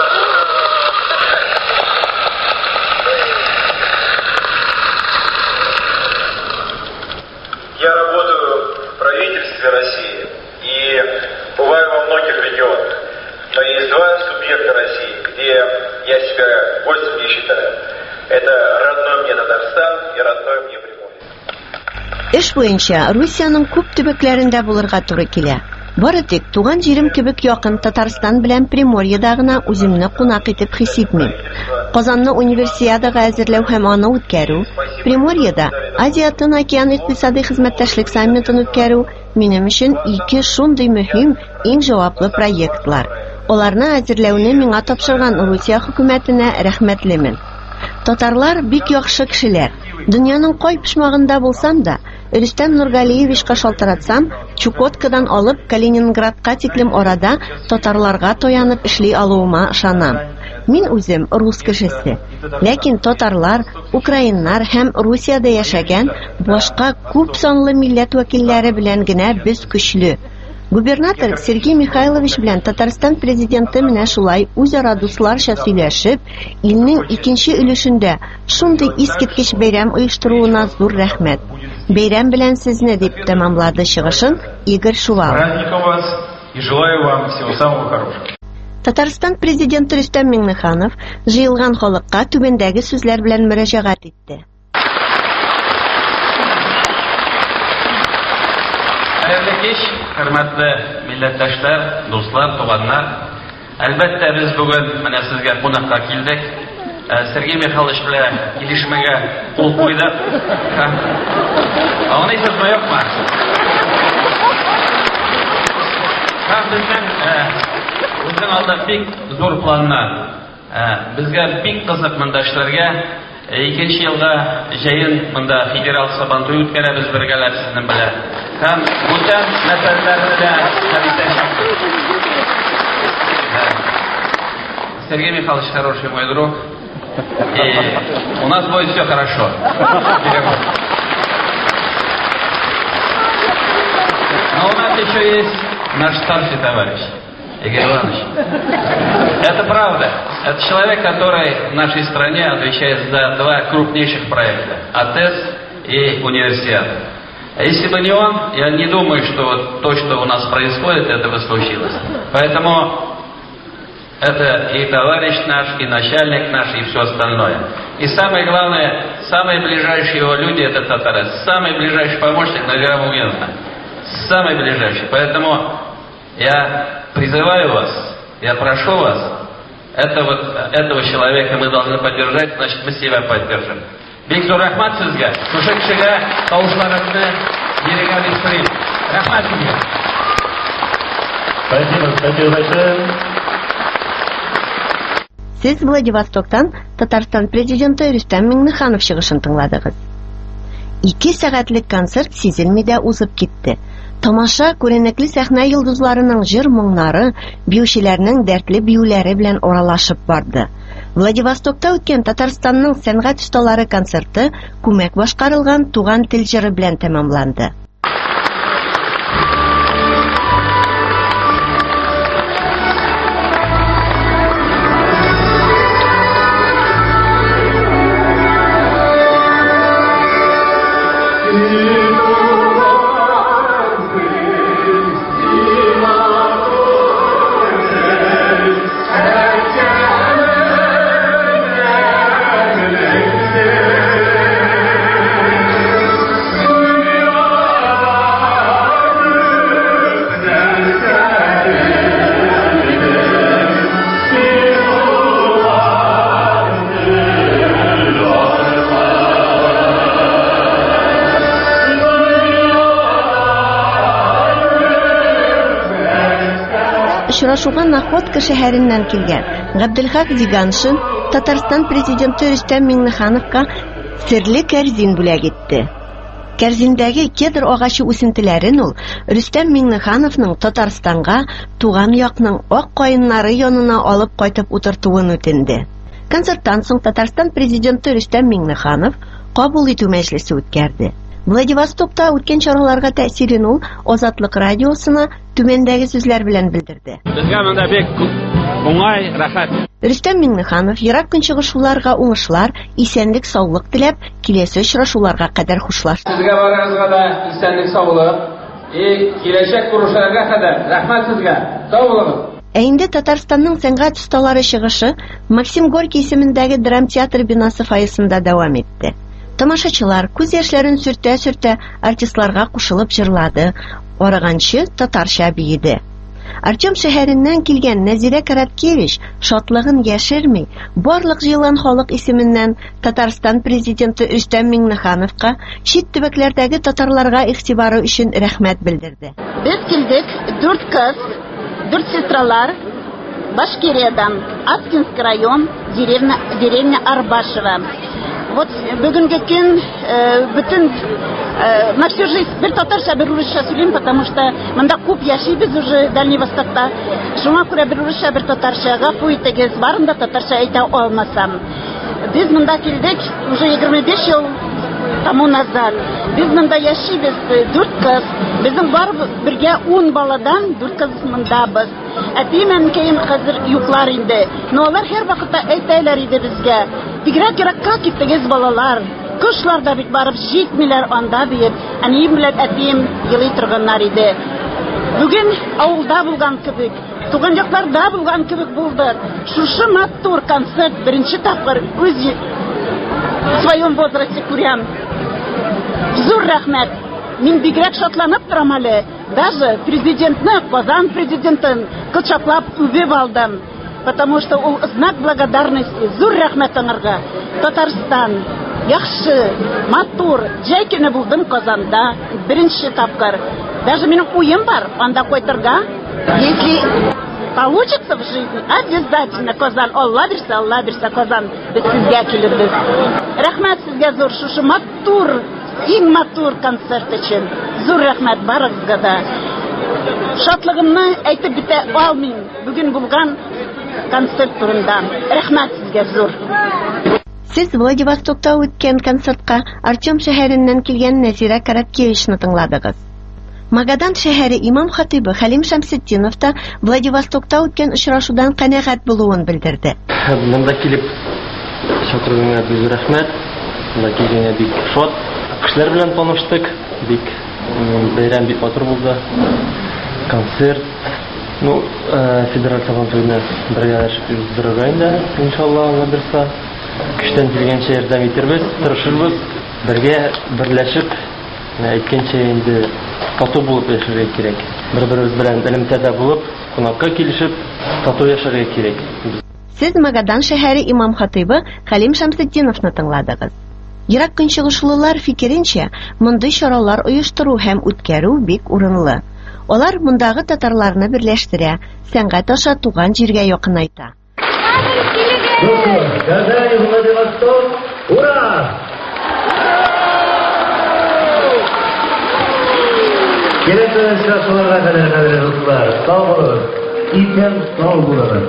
Я работаю в правительстве России и бываю во многих регионах. Но есть два субъекта России, где я себя гостем не считаю. Это родной мне Татарстан и родной мне Приморье. Эш буенча Русияның күп төбәкләрендә булырга туры килә. Бары тик туган җирем кебек якын Татарстан белән Приморьеда гына үземне кунак итеп хис итмим. Казанны универсиадага әзерләү һәм аны үткәрү, Приморьеда Азия-Тын океан икътисади хезмәттәшлек саммитын үткәрү минем өчен ике шундый мөһим, иң җаваплы проектлар. Аларны әзерләүне миңа тапшырган Русия хөкүмәтенә рәхмәтлемен. Татарлар бик яхшы кешеләр. Дөньяның кай почмагында булсам да, Рөстәм Нургалиевичка шалтыратсам, Чукоткадан алып Калининградка тиклем арада татарларга таянып эшли алуыма ышанам. Мин үзем рус кешесе. Ләкин татарлар, украиннар һәм Русиядә яшәгән башка күп санлы милләт вәкилләре белән генә без көчле. Губернатор Сергей Михайлович белән Татарстан президенты менә шулай үзара дусларча сөйләшеп, илнең икенче өлешендә шундый искиткеч бәйрәм оештыруына зур рәхмәт. Бәйрәм белән сезне дип тәмамлады чыгышын Игорь Шувалов. Праздником вас и желаю вам всего самого хорошего. Татарстан президенты Рөстәм Миңнеханов җыелган халыкка түбәндәге сүзләр белән мөрәҗәгать итте. Хәерле кич, хөрмәтле милләттәшләр, дуслар, туганнар. Әлбәттә, без бүген менә сезгә кунакка килдек. Сергей Михайлович белән килешмәгә кул куйдык. Аңлыйсызмы, юкмы? Һәм безнең безнең алда бик зур планнар. Безгә бик кызык монда эшләргә. Икенче елга җәен монда федераль сабантуй үткәрәбез бергәләп сезнең белән. Һәм бүтән мәсьәләләрне дә хәл итәчәкбез. Сергей Михайлович, хороший мой друг. И у нас будет все хорошо. Но у нас еще есть наш старший товарищ, Игорь Иванович. Это правда. Это человек, который в нашей стране отвечает за два крупнейших проекта. АТЭС и Универсиада. А если бы не он, я не думаю, что вот то, что у нас происходит, это бы случилось. Поэтому это и товарищ наш, и начальник наш, и все остальное. И самое главное, самые ближайшие его люди, это татары. Самый ближайший помощник, наверное, Угенна. Самый ближайший. Поэтому я призываю вас, я прошу вас, это вот, этого человека мы должны поддержать, значит, мы себя поддержим. Бик зур рәхмәт сезгә. Шушы кешегә тавышларыңны бирергә бирсен. Рәхмәт сезгә. Спасибо, спасибо большое. Сез Владивостоктан Татарстан президенты Рөстәм Миңнеханов чыгышын тыңладыгыз. Ике сәгатьлек концерт сизелмидә узып китте. Тамаша күренекле сәхнә йолдызларының җыр-моңнары, биючеләрнең дәртле биюләре белән аралашып барды. Владивостокта үткән Татарстанның сәнгать осталары концерты күмәк башкарылган туган тел җыры белән тәмамланды. Очрашуга Находка шәһәреннән килгән Габделхак Зиганшин Татарстан президенты Рөстәм Миңнехановка серле кәрзин бүләк итте. Кәрзиндәге кедр агачы үсентеләрен ул Рөстәм Миңнехановның Татарстанга туган якның ак каеннары янына алып кайтып утыртуын үтенде. Концерттан соң Татарстан президенты Рөстәм Миңнеханов кабул итү мәҗлесе үткәрде. Владивостокта үткән чараларга тәэсирен ул Азатлык радиосына түмәндәге сүзләр белән белдерде. Безгә монда бик уңай, рәхәт. Рөстәм Миңнеханов ерак көнчыгышуларга уңышлар, исәнлек, саулык теләп, киләсе очрашуларга кадәр хушлашты. Сезгә барыгызга да исәнлек, саулык и киләчәк күрешүләргә кадәр рәхмәт сезгә. Сау булыгыз. Ә инде Татарстанның сәнгать осталары чыгышы Максим Горький исемендәге драмтеатр бинасы фойесында дәвам итте. Тамашачылар күз яшьләрен сөртә-сөртә артистларга кушылып җырлады, арыганчы татарча биеде. Артем шәһәреннән килгән Нәзирә Караткевич шатлыгын яшерми, барлык җыелган халык исеменнән Татарстан президенты Рөстәм Миңнехановка, чит төбәкләрдәге татарларга игътибары өчен рәхмәт белдерде. Без килдек дүрт кыз, дүрт сестралар, Башкириядан, Аскинский район, деревня, деревня Арбашева. Вот бүгенге көн бүтән на всю жизнь бер татарча, бер урысча сөйлим, потому что монда күп яшибез уже Дальний Востокта. Шуңа күрә бер урысча, бер татарча, гафу итегез, барында татарча әйтә алмасам. Без монда килдек уже егерме биш ел тому назад. Без монда яшибез, дүрт кыз. Безнең бар бергә ун баладан дүрт кыз мондабыз. Әтимен кәем хәзер юклар инде. Но алар һәр вакытта әйтәләр иде безгә. Бигрәк еракка киттегез балалар. Кышлар да бит барып җитмиләр анда дип. Әнием белән әтием елый торганнар иде. Бүген авылда булган кебек, туган якларда булган кебек булды. Шушы матур концерт беренче тапкыр үз в своем возрасте күрәм. Зур рәхмәт. Мин бигрәк шатланып торам әле. Даже президентны, Казан президентын кочаклап үбеп алдым. Потому что ул знак благодарности. Зур рәхмәт аңарга. Татарстан яхшы, матур, җәйкене булдым Казанда, беренче тапкыр. Даже минем уем бар, анда кайтырга. Если получится в жизни, обязательно Казан, Алла бирсә, Алла бирсә Казан, без сезгә килербез. Рәхмәт сезгә зур, шушы матур, иң матур концерт өчен. Зур рәхмәт барыгызга да. Шатлыгымны әйтеп бетә алмыйм. Бүген булган концерт турында. Рәхмәт сезгә зур. Сез Владивостокта үткән концертка Артем шәһәреннән килгән Нәзирә Караткевичны тыңладыгыз. Магадан шәһәре имам-хатибы Хәлим Шәмсетдинов та Владивостокта үткән очрашудан канәгать булуын белдерде. Монда килеп шакырганга бик рәхмәт. Монда килгәнгә бик шат. Кешеләр белән таныштык. Бик бәйрәм бик матур булды. Концерт. Ну, федераль Сабантуйны бергә уздырырга инде, иншалла, Алла бирсә. Көчтән килгәнчә ярдәм итәрбез, тырышырбыз. Бергә берләшеп, әйткәнчә инде тату булып яшәргә кирәк. Бер-беребез белән элемтәдә булып, кунакка килешеп, тату яшәргә кирәк. Сез Магадан шәһәре имам-хатибы Хәлим Шәмсетдиновны тыңладыгыз. Ерак көнчыгышлылар фикеренчә, мондый чаралар оештыру һәм үткәрү бик урынлы. Алар мондагы татарларны берләштерә, сәнгать аша туган җиргә якынайта. Казань, Владивосток, ура! Келесі шашыларға қадар қадыр ұлтылар, сау болыңыз, итен сау болыңыз.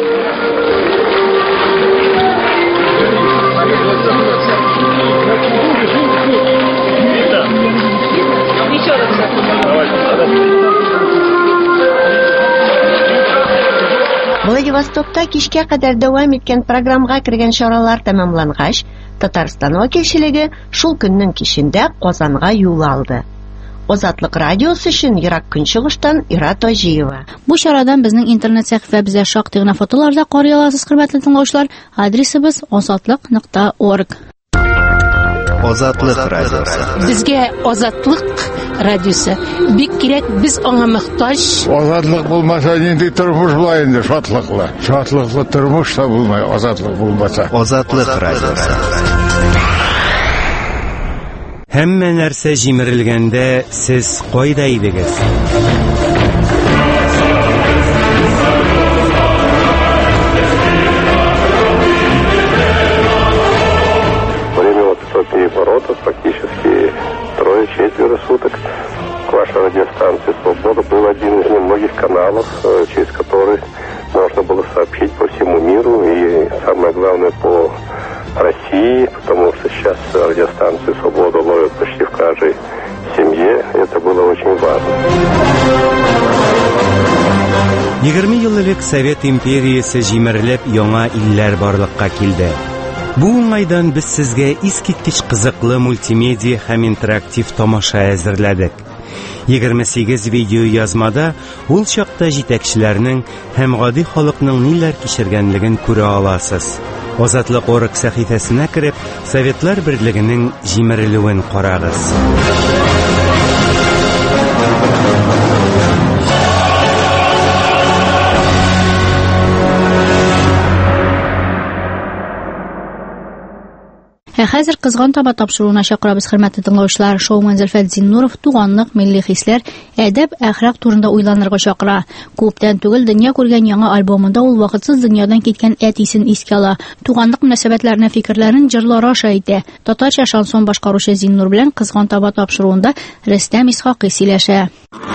Владивостокта кичкә кадәр дәвам иткән программага кергән чаралар тәмамлангач, Татарстан вәкилчелеге шул көннең кичендә Казанга юл алды. Азатлык радиосы өчен ерак көнчыгыштан Ира Таҗиева. Бу чарадан безнең интернет сәхифәбездә шактый гына фотолар да карый аласыз, хөрмәтле тыңлаучылар. Адресыбыз азатлык нокта орг. Азатлык радиосы. Безгә Азатлык радиосы бик кирәк, без аңа мохтаҗ. Азатлык булмаса нинди тормыш була инде, шатлыклы. Шатлыклы тормыш та булмай, азатлык булмаса. Азатлык радиосы. Һәммә нәрсә җимерелгәндә сез кайда идегез? Время вот переворота практически трое-четверо суток. Ваша радиостанция «Свобода» был один из немногих каналов, через который можно было сообщить по всему миру и, самое главное, по России, потому что сейчас радиостанцию «Свобода» ловят почти в каждой семье. Это было очень важно. егерме ел элек Совет империясе җимерелеп, яңа илләр барлыкка килде. Бу уңайдан без сезгә искиткеч кызыклы мультимедия һәм интерактив тамаша әзерләдек. егерме сигез видео язмада ул чакта җитәкчеләрнең һәм гади халыкның ниләр кичергәнлеген күрә аласыз. Азатлык орг сәхифәсенә кереп, Советлар берлегенең җимерелүен карагыз. Хәзер кызган таба тапшыруына чакырабыз, хөрмәтле тыңлаучылар. Шоумен Зөлфәт Зиннуров туганлык, милли хисләр, әдәп, әхлак турында уйланырга чакыра. Күптән түгел дөнья күргән яңа альбомында ул вакытсыз дөньядан киткән әтисен искә ала. Туганлык мөнәсәбәтләренә фикерләрен җырлары аша әйтә. Татарча шансон башкаручы Зиннур белән кызган таба тапшыруында Рөстәм Исхакый сөйләшә.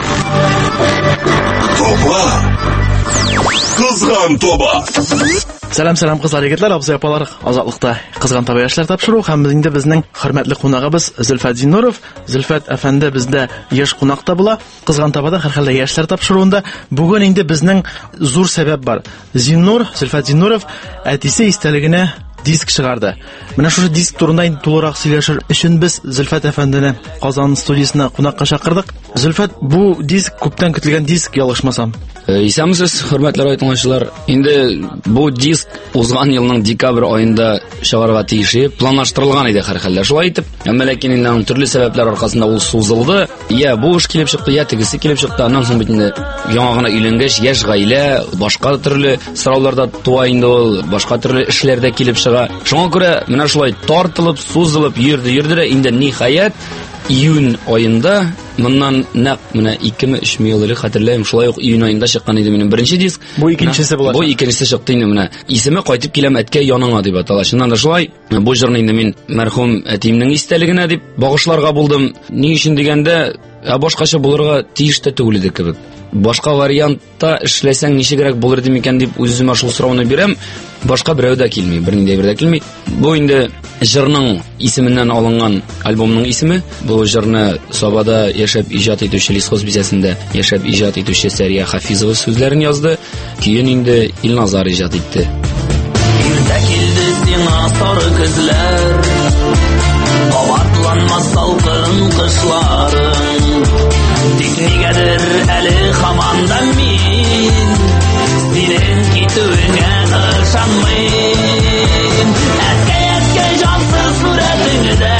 Тоба! Кызган тоба! Сәлам-сәлам кызлар, егетләр, абзый-апалар. Азатлыкта кызган таба яшьләр тапшыру һәм инде безнең хөрмәтле кунагыбыз Зөлфәт Зиннуров. Зөлфәт әфәнде бездә яшь кунакта була. Кызган табада һәрхәлдә яшьләр тапшыруында бүген инде безнең зур сәбәп бар. Зиннур, Зөлфәт Зиннуров әтисе истәлегенә диск чыгарды. Менә шушы диск турында инде тулырак сөйләшер өчен без Зөлфәт әфәндене Казан студиясына кунакка чакырдык. Зөлфәт, бу диск күптән көтелгән диск, ялгышмасам. Исәмсез, хөрмәтле радиотыңлаучылар. Инде бу диск узган елның декабрь аенда чыгарга тиеши, планлаштырылган иде һәрхәлдә. Шулай итеп, әмма ләкин инде төрле сәбәпләр аркасында ул сузылды. Я бу эш килеп чыкты, я тегесе килеп чыкты. Аннан соң бит инде яңа гына өйләнгәч, яшь гаилә, башка төрле сорауларда туа инде ул, башка төрле эшләрдә килеп чыга. Шуңа күрә менә шулай тартылып, сузылып йөрде, йөрде дә инде ниһаять июнь аенда, моннан нәкъ менә ике-өч ел элек хәтерләйм, шулай ук июнь аенда чыккан иде минем беренче диск. Бу икенчесе була. Бу икенчесе чыкты инде менә. Исеме кайтып киләм әткәй яныңа дип атала. Шуннан да шулай. Бу җырны инде мин мәрхүм әтиемнең истәлегенә дип багышларга булдым. Ни өчен дигәндә, башкача булырга тиеш тә түгел иде кебек. Башка вариантта эшләсәң ничегрәк булыр идем икән дип үземә шул сорауны бирәм. Башка берәү дә килми, бернинди бер дә килми. Бу инде җырның исеменнән алынган альбомның исеме. Бу җырны Сабада яшәп иҗат итүче Лисхоз бизәсендә яшәп иҗат итүче Сәрия Хафизова сүзләрен язды. Көен инде Илназар иҗат итте. Иртә килде сиңа сары көзләр, кабатланмас салкын кышларың. Тик нигәдер әле һаман да мин синең китүеңә ышанмыйм. Әткәй-әткәй җансыз сүрәтеңдә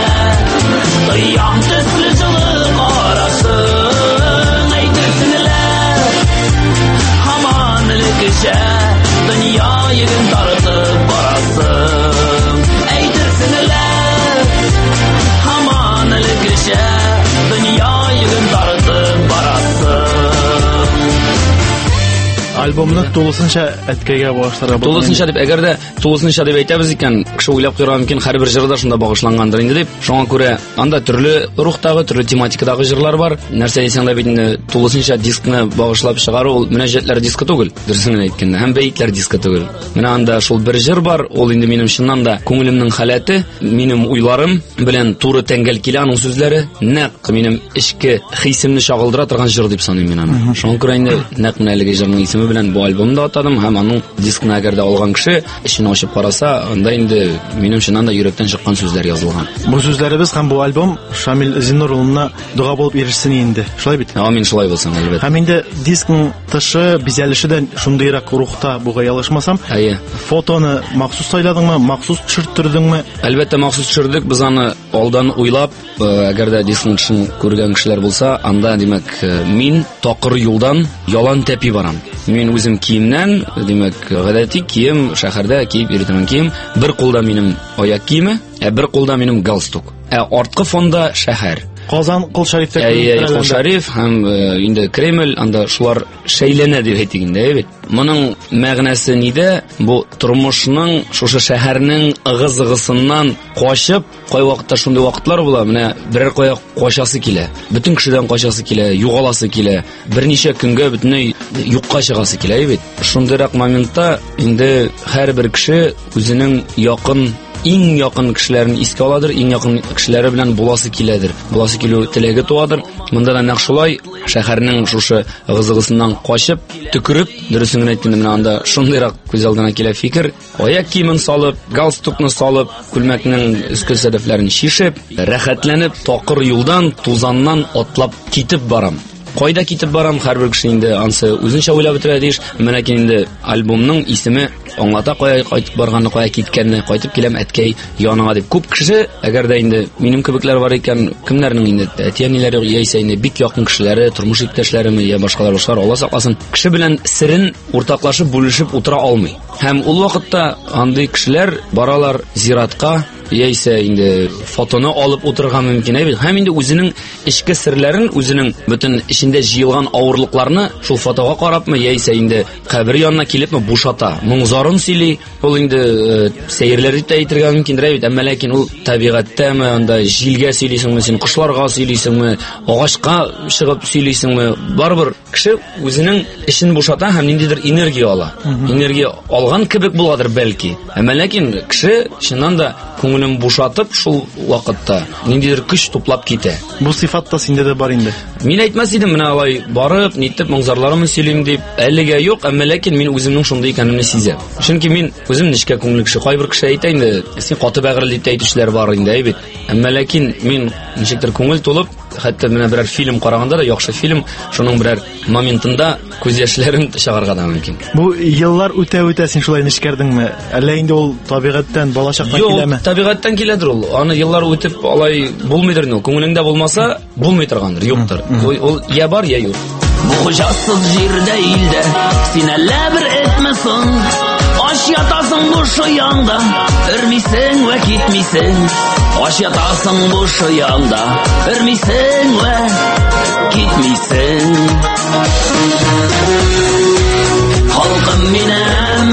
тоям төсле җылы карашың. Әйтерсеңләр һаман элеккечә дөнья йөген тартып барасың. Әйтерсеңләр һаман элеккечә дөнья йөген тартып барасың. Альбомны тулысынча әткәйгә багышларга була. Тулысынча дип, әгәр дә тулысынча дип әйтәбез икән, кеше уйлап куярга мөмкин, һәрбер җырда шунда багышлангандыр инде дип. Шуңа күрә анда төрле рухтагы, төрле тематикадагы җырлар бар. Нәрсә дисәң дә бит инде тулысынча дискны багышлап чыгару ул мөнәҗәтләр дисты түгел, дөресен әйткәндә, һәм бәйтләр дисты түгел. Менә анда шул бер җыр бар, ул инде минем чыннан да күңелемнең халәте, минем уйларым белән туры тәңгәл килә аның сүзләре, нәкъ минем эчке хисемне чагылдыра торган җыр дип саныйм мин аны. Шуңа күрә инде нәкъ менә әлеге җырның исеме белән бу альбомны атадым һәм аның дискны әгәр дә алган кеше эчен ачып караса, анда инде минем чыннан да йөрәктән чыккан сүзләр язылган. Бу сүзләребез һәм бу альбом Шамил Зиннур улына дуга булып ирешсен инде. Шулай бит? Амин, шулай булсын, әлбәттә. Һәм инде дискның тышы, бизәлеше дә шундыйрак рухта, буга ялышмасам. Әйе. Фотоны махсус сайладыңмы, махсус төшерттергәнме? Әлбәттә махсус төшердек. Без аны алдан уйлап, әгәр дә дискның тышын күргән кешеләр булса, анда димәк, мин такыр юлдан ялан тәпи барам. Мин үзем киемнән, димәк, гадәти кием, шәһәрдә киеп йөртәм кием. Бер кулда минем аяк киеме, ә бер кулда минем галстук. Ә арткы фонда шәһәр. Казан Кол Шәрифтә Кол Шәриф һәм инде Кремль, анда шулар шәйләнә дип әйтик инде, бит. Моның мәгънәсе нидә? Бу тормышның, шушы шәһәрнең ыгы-зыгысыннан качып, кай вакытта шундый вакытлар була, менә берәр кая качасы килә. Бөтен кешедән качасы килә, югаласы килә. Берничә көнгә бөтенләй юкка чыгасы килә, бит. Шундыйрак моментта инде һәрбер кеше үзенең якын иң якын кешеләрен искә аладыр, иң якын кешеләре белән буласы киләдер. Буласы килү теләге туадыр. Монда да нәкъ шулай шәһәрнең шушы ыгы-зыгысыннан качып, төкереп, дөресен әйткәндә менә анда шундыйрак күз алдына килә фикер. Аяк киемен салып, галстукны салып, күлмәкнең өске сәдәфләрен чишеп, рәхәтләнеп, такыр юлдан, тузаннан атлап китеп барам. Кайда китеп барам, һәрбер кеше инде ансы үзенчә уйлап бетерә диш. Менә инде альбомның исеме аңлата, кая кайтып барганны, кая киткәнне, кайтып киләм әткәй яныңа дип. Күп кеше, әгәр дә инде минем кебекләр бар икән, кемнәрнең инде әти-әниләре яисә инде бик якын кешеләре, тормыш иптәшләреме я башкалар башкалар, Алла сакласын, кеше белән серен уртаклашып, бүлешеп утыра алмый. Һәм ул вакытта андый кешеләр баралар зиратка, яисә инде фотоны алып утырырга мөмкин бит. Һәм инде үзенең эчке серләрен, үзенең бөтен эчендә җыелган авырлыкларны шул фотога карапмы, яисә инде кабер янына килепме бушата. Моңзарын сөйли, ул инде сәерләр дип әйтергә мөмкиндер бит. Әмма ләкин ул табигатьтәме, анда җилгә сөйлисеңме, син кошларга сөйлисеңме, агачка чыгып сөйлисеңме, барбыр кеше үзенең эчен бушата һәм ниндидер энергия ала. Энергия алган кебек буладыр бәлки. Әмма ләкин кеше чыннан да күңелен бушатып шул вакытта ниндидер көч туплап китә. Бу сыйфат та синдә дә бар инде. Мин әйтмәс идем, менә алай барып, нитеп моңзарларымны сөйлим дип, әлегә юк, әмма ләкин мин үземнең шундый икәнемне сизәм. Чөнки мин үзем нечкә күңелле кеше, кайбер кеше әйтә инде, син каты бәгырьле дип әйтүчеләр бар инде бит. Әмма ләкин мин ничектер күңел тулып, хәтта менә берәр фильм караганда да, яхшы фильм, шуның берәр моментында күз яшьләрен чыгарга да мөмкин. Бу еллар үтә-үтә син шулай нишкәрдеңме? Әллә инде ул табигатьтән, балачактан киләме? Юк, табигатьтән киләдер ул. Аны еллар үтеп алай булмыйдыр инде. Күңелеңдә булмаса, булмый торгандыр, юктыр. Ул я бар, я юк. Бу хуҗасыз җирдә илдә син әллә бер этмесең, аш ятасың буш уянда, өрмисең вә китмисең. Аш ятасың буш уянда, өрмисең вә китмисең. Халкым минем,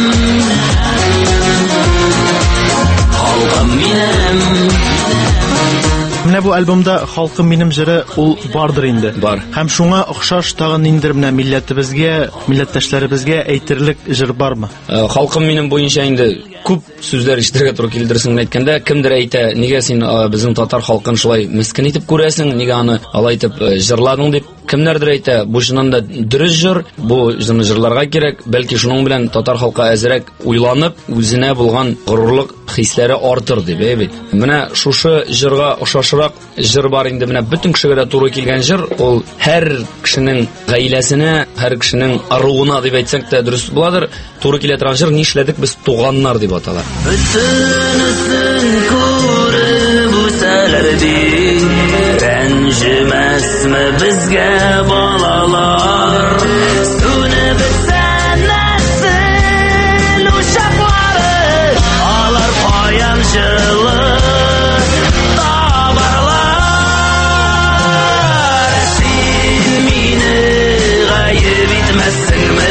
халкым минем. Менә бу альбомда халкым минем җыры ул бардыр инде. Бар. Һәм шуңа охшаш тагын ниндер менә милләтебезгә, милләттәшләребезгә әйтерлек җыр бармы? Халкым минем буенча инде күп сүзләр ишетергә туры килдерсең әйткәндә, кемдер әйтә, нигә син безнең татар халкын шулай мескен итеп күрәсең, нигә аны алай итеп җырладың дип. Кемнәрдер әйтә, бу чыннан да дөрес җыр, бу җырны җырларга кирәк, бәлки шуның белән татар халкы әзрәк уйланып, үзенә булган горурлык хисләре артыр дип бит. Менә шушы җырга охшашрак җыр бар инде, менә бөтен кешегә дә туры килгән җыр, ул һәр кешенең гаиләсенә, һәр кешенең аруына дип әйтсәк тә дөрес буладыр, туры килә торган җыр Нишләдек без туганнар дип атала. Бөтенесен күреп үсәләр ди, рәнҗемәсме безгә балалар, сүнеп бетсә нәсел ушаклары, алар каян җылы табарлар. Син мине гаеп итмәссеңме,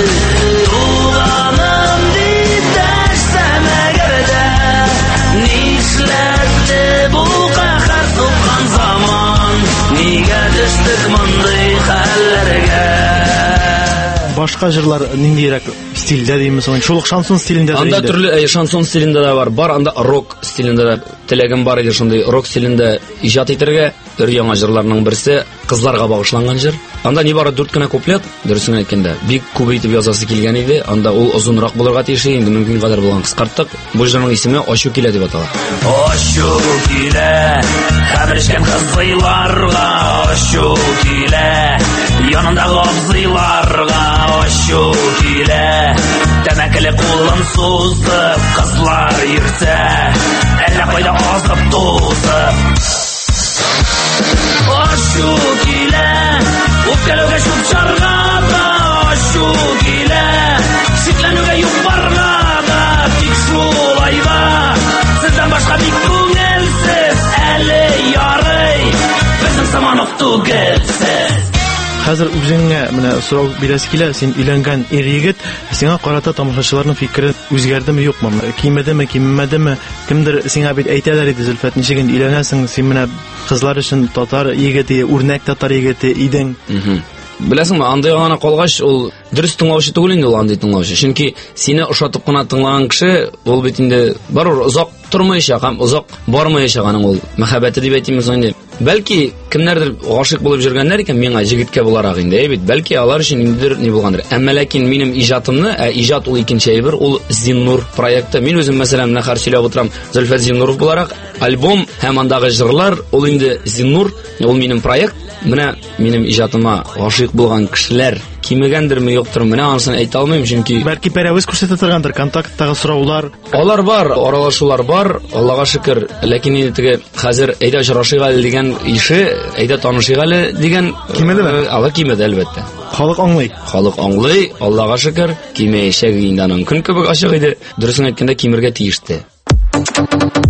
туганым дип дәшсәм әгәрдә, нишләтте бу каһәр суккан заман, нигә төштек мондый хәлләргә? Башка җырлар ниндирәк стильдә димме соң? Шул шансон стилендә дә. Анда төрле шансон стилендә дә бар. Бар анда рок стилендә дә теләгем бар иде шундый рок стилендә иҗат итәргә. Өр яңа җырларның берсе кызларга багышланган җыр. Анда ни бары дүрт кенә куплет, дөресен әйткәндә, бик күп итеп язасы килгән иде. Анда ул озынрак булырга тиеш, инде мөмкин кадәр булган кыскарттык. Бу җырның исеме Ачу килә дип атала. Ачу килә, хәбәрчән кызыйларга, ачу килә, янындагы абзыйларга, ачу килә, тәмәкеле кулын сузып, кызлар йөртә, әллә кайда азып тузып. Ачу килә, үпкәләүгә чүп-чарга да, ачу килә, шикләнүгә юк барга да, тик шулай да, сездән башка бик күңелсез, әле ярый, безнең сыман ук түгелсез. Хәзер үзеңә менә сорау бирәсе килә, син өйләнгән ир-егет, сиңа карата тамашачыларның фикере үзгәрдеме юкмы? Кимәдеме, киммәдеме? Кемдер сиңа бит әйтәләр иде, Зөлфәт, ничек инде өйләнәсең, син менә кызлар өчен татар егете, үрнәк татар егете идең. Беләсеңме, андый гына калгач, ул дөрес тыңлаучы түгел инде ул андый тыңлаучы. Чөнки сине ошатып кына тыңлаган кеше, ул бит инде барыр озак тормаячак һәм озак бармаячак аның ул мәхәббәте дип әйтимез инде. Бәлки кемнәрдер гашыйк булып йөргәннәр икән миңа җегеткә буларак инде, бит. Бәлки алар өчен индер ни булгандыр. Әмма ләкин минем иҗатымны, ә иҗат ул икенче әйбер, ул Зиннур проекты. Мин үзем мәсәлән нәхәр сөйләп утырам, Зөлфәт Зиннуров буларак, альбом һәм андагы җырлар ул инде Зиннур, ул минем проект. Менә минем иҗатыма гашыйк булган кешеләр кимегәндерме, юктыр, менә анысын әйтә алмыйм, чөнки бәлки пәрәвез күрсәтә торгандыр, контакттагы сораулар. Алар бар, аралашулар бар, Аллага шөкер. Ләкин инде теге хәзер әйдә очрашыйк әле дигән ише, әйдә танышыйк әле дигән кимедеме? Алар кимеде әлбәттә. Халык аңлый. Халык аңлый, Аллага шөкер. Кимәячәк инде аның көн кебек ачык иде. Дөресен әйткәндә кимергә тиеште.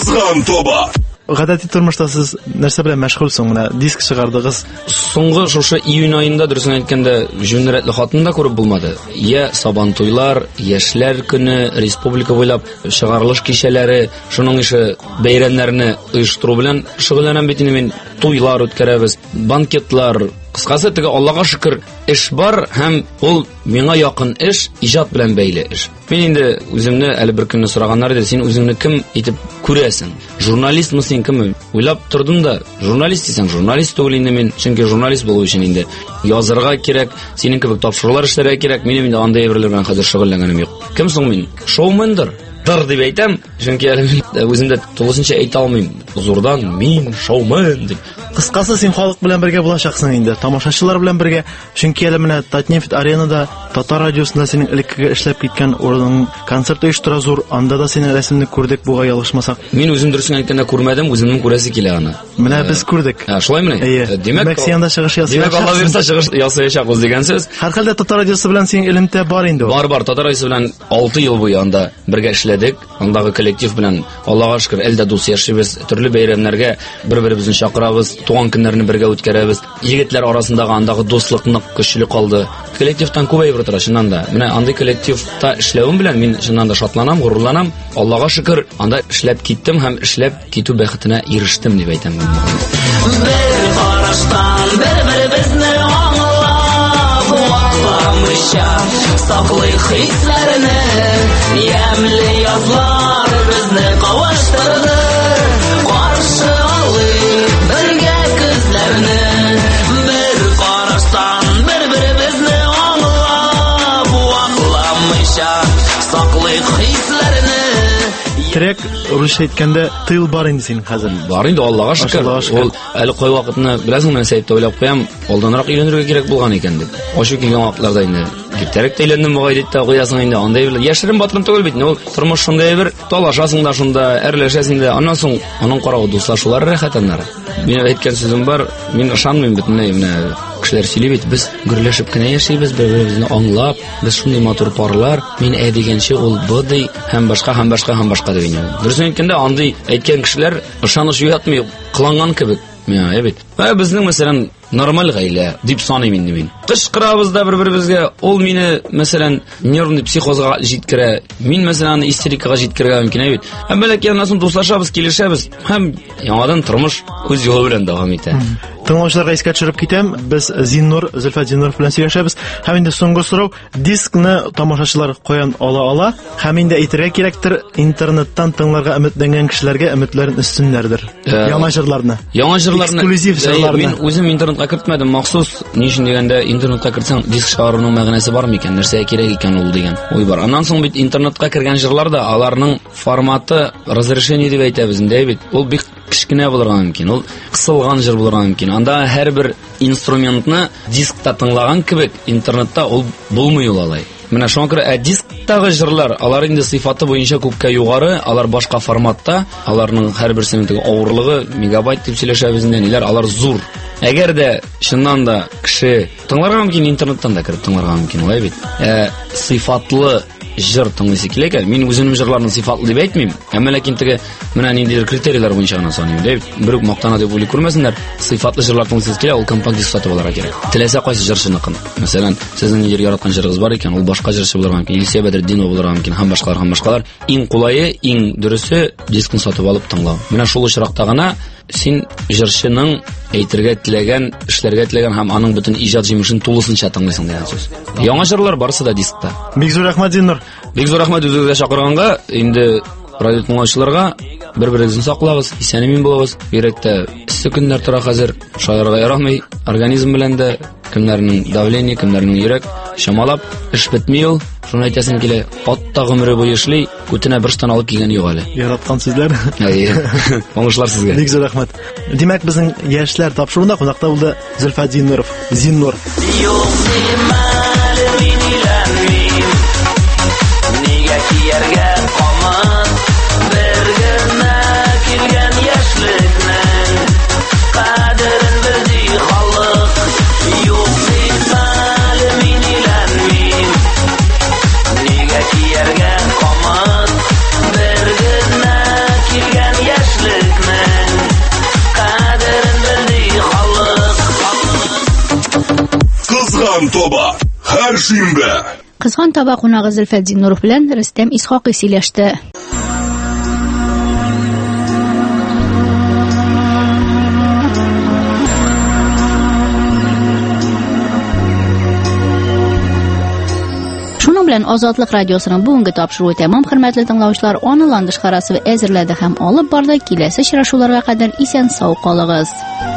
Кызган тоба. Гадәти тормышта сез нәрсә белән мәшгульсең? Менә диск чыгардыгыз. Соңгы шушы июнь айында дөресен әйткәндә җүнрәтле хатын да күреп булмады. Я сабан туйлар, яшьләр көне, республика буйлап чыгарылыш кичәләре, шуның ише бәйрәмнәрне оештыру белән шөгыльләнәм бит инде мин. Туйлар үткәрәбез, банкетлар. Кыскасы, теге Аллага шөкер, эш бар һәм ул миңа якын эш, иҗат белән бәйле эш. Мин инде үземне әле бер көнне сораганнар иде, син үзеңне кем итеп күрәсең? Журналистмы син кем? Уйлап тордым да, журналист дисәң, журналист түгел инде мин, чөнки журналист булу өчен инде язарга кирәк, синең кебек тапшырулар эшләргә кирәк. Минем инде андай әйберләр белән хәзер шөгыльләнгәнем юк. Кем соң мин? Шоумендер. Дыр дип әйтәм, чөнки әле мин үземдә тулысынча әйтә алмыйм. Зурдан мин шоумен дип. Кыскасы, син халык белән бергә булачаксың инде, тамашачылар белән бергә. Чөнки әле менә Татнефть аренада Татар радиосында синең элеккегә эшләп киткән урының концерт оештыра зур, анда да синең рәсемне күрдек, буга ялгышмасак. Мин үзем дөресен әйткәндә күрмәдем, үземнең күрәсе килә аны. Менә без күрдек. Ә, шулай менә. Димәк, син анда чыгыш ясаячак. Димәк, Алла бирсә чыгыш ясаячак ул дигән сүз. Һәрхәлдә Татар радиосы белән синең элемтә бар инде. Бар, бар, Татар радиосы белән алты ел буе анда бергә эшләдек. Андагы коллектив белән Аллага шөкер, әлдә дус яшибез, төрле бәйрәмнәргә бер-беребезне чакырабыз, туган көннәрне бергә үткәрәбез. Егетләр арасындагы андагы дуслык нык көчле калды. Коллективтан күп әйбер тора чыннан да. Менә андый коллективта эшләвем белән мин чыннан да шатланам, горурланам. Аллага шөкер, анда эшләп киттем һәм эшләп китү бәхетенә ирештем дип әйтәм. Бер караштан бер-беребезне аңлап, вакытламыйча саклый хисләрне, ямьле язлар безне кавыштырды, каршы алый бергә күзләрне. Бер караштан бер-беребезне аңлап, вакытламыйча саклый хисләрне. Трек русча әйткәндә тыл бар инде синең хәзер. Бар инде, Аллага шөкер. Ул әле кай вакытны беләсеңме, мен сәйттә уйлап куям, алданрак өйләнергә кирәк булган икән дип. Ачу килгән вакытларда инде киртәрәк әйләндем бугай дип тә куясың инде. Андай бер яшерен батырым түгел бит. Ул тормыш шундай бер, талашасың да шунда, әрләшәсең дә. Аннан соң аның каравы дуслашулар рәхәт аннары. Мин әйткән сүзем бар, мин ышанмыйм бөтенләй менә кешеләр сөйли бит, без гөрләшеп кенә яшибез, бер-беребезне аңлап, без шундый матур парлар, мин ә дигәнче ул бу ди, һәм башка, һәм башка, һәм башка дип әйтә. Дөресен әйткәндә, андый әйткән кешеләр ышаныч уятмый, кыланган кебек. Менә әйбит. Ва безнең мәсәлән нормаль гаилә дип саныйм инде мин. Кычкырабыз да бер-беребезгә. Ул мине мәсәлән нервный психозга җиткерә. Мин мәсәлән истерикага җиткерергә мөмкин бит. Һәм бәлки аннан дуслашабыз, килешәбез. Һәм яңадан тормыш үз юлы белән дәвам итә. Тыңлаучыларга искә төшереп китәм, без Зиннур, Зөлфәт Зиннуров белән сөйләшәбез. Һәм инде соңгы сорау, дискны тамашачылар каян ала ала? Һәм инде әйтергә кирәктер, интернеттан тыңларга өметләнгән кешеләргә өметләрен өстеннәрдер. Яңа җырларны. Яңа җырларны. Эксклюзив җырларны. Мин үзем интернетка кертмәдем махсус. Ни өчен дигәндә, интернетка кертсәң диск чыгаруның мәгънәсе бармы икән? Нәрсә кирәк икән ул дигән уй бар. Аннан соң бит интернетка кергән җырлар да аларның форматы разрешение дип әйтәбез инде бит. Ул бик кичкенә булырга мөмкин. Ул кысылган җыр булырга мөмкин. Анда һәрбер инструментны дискта тыңлаган кебек интернетта ул булмый ул алай. Менә шуңа күрә ә дисктагы җырлар, алар инде сыйфаты буенча күпкә югары, алар башка форматта, аларның һәрберсенең теге авырлыгы мегабайт дип сөйләшәбез инде, ниләр, алар зур. Әгәр дә чыннан да кеше тыңларга мөмкин, интернеттан да кирип тыңларга мөмкин, улай бит. Ә сыйфатлы җыр тыңлыйсы килә икән. Мин үземнең җырларны сыйфатлы дип әйтмим. Әмма ләкин теге менә ниндидер критерийлар буенча гына саныйм. Дип, бер үк мактана дип уйлый күрмәсеннәр. Сыйфатлы җырлар тыңлыйсы килә, ул компакт диск сатып алырга кирәк. Теләсә кайсы җырчыныкын. Мәсәлән, сезнең нидер яраткан җырыгыз бар икән, ул башка җырчы булырга мөмкин. Илсия Бәдретдинова булырга мөмкин, һәм башкалар, һәм башкалар. Иң кулайы, иң дөресе дискны сатып алып тыңлау. Менә шул очракта гына син җырчының әйтергә теләгән, эшләргә теләгән һәм аның бөтен иҗат җимешен тулысынча тыңлыйсың дигән сүз. Яңа җырлар барысы да дискта. Бик зур рәхмәт, Зиннур. Бик зур рәхмәт үзегезгә чакырганга. Инде радио тыңлаучыларга бер-берегезне саклабыз, исән-имин булабыз. Йөрәктә эссе көннәр тора хәзер, шаярга ярамый. Организм белән дә кемнәрнең давление, кемнәрнең йөрәк чамалап эш бетми ул. Шуны әйтәсем килә, атта гомере буе эшли, күтенә берштан алып килгән юк әле. Яраткан сүзләр. Әйе. Уңышлар сезгә. Бик зур рәхмәт. Димәк, безнең яшьләр тапшыруында кунакта булды Зөлфәт Зиннуров. Зиннур. Yerga qomat bir gina kelgan Кызган таба. Һәр шимбә. Кызган таба кунагы Зөлфәддин Нуров белән Рөстәм Исхакый сөйләште. Шуның белән Азатлык радиосының бүгенге тапшыруы тәмам, хөрмәтле тыңлаучылар, аны ландыш карасы әзерләде һәм алып барды. Киләсе очрашуларга кадәр исән сау калыгыз.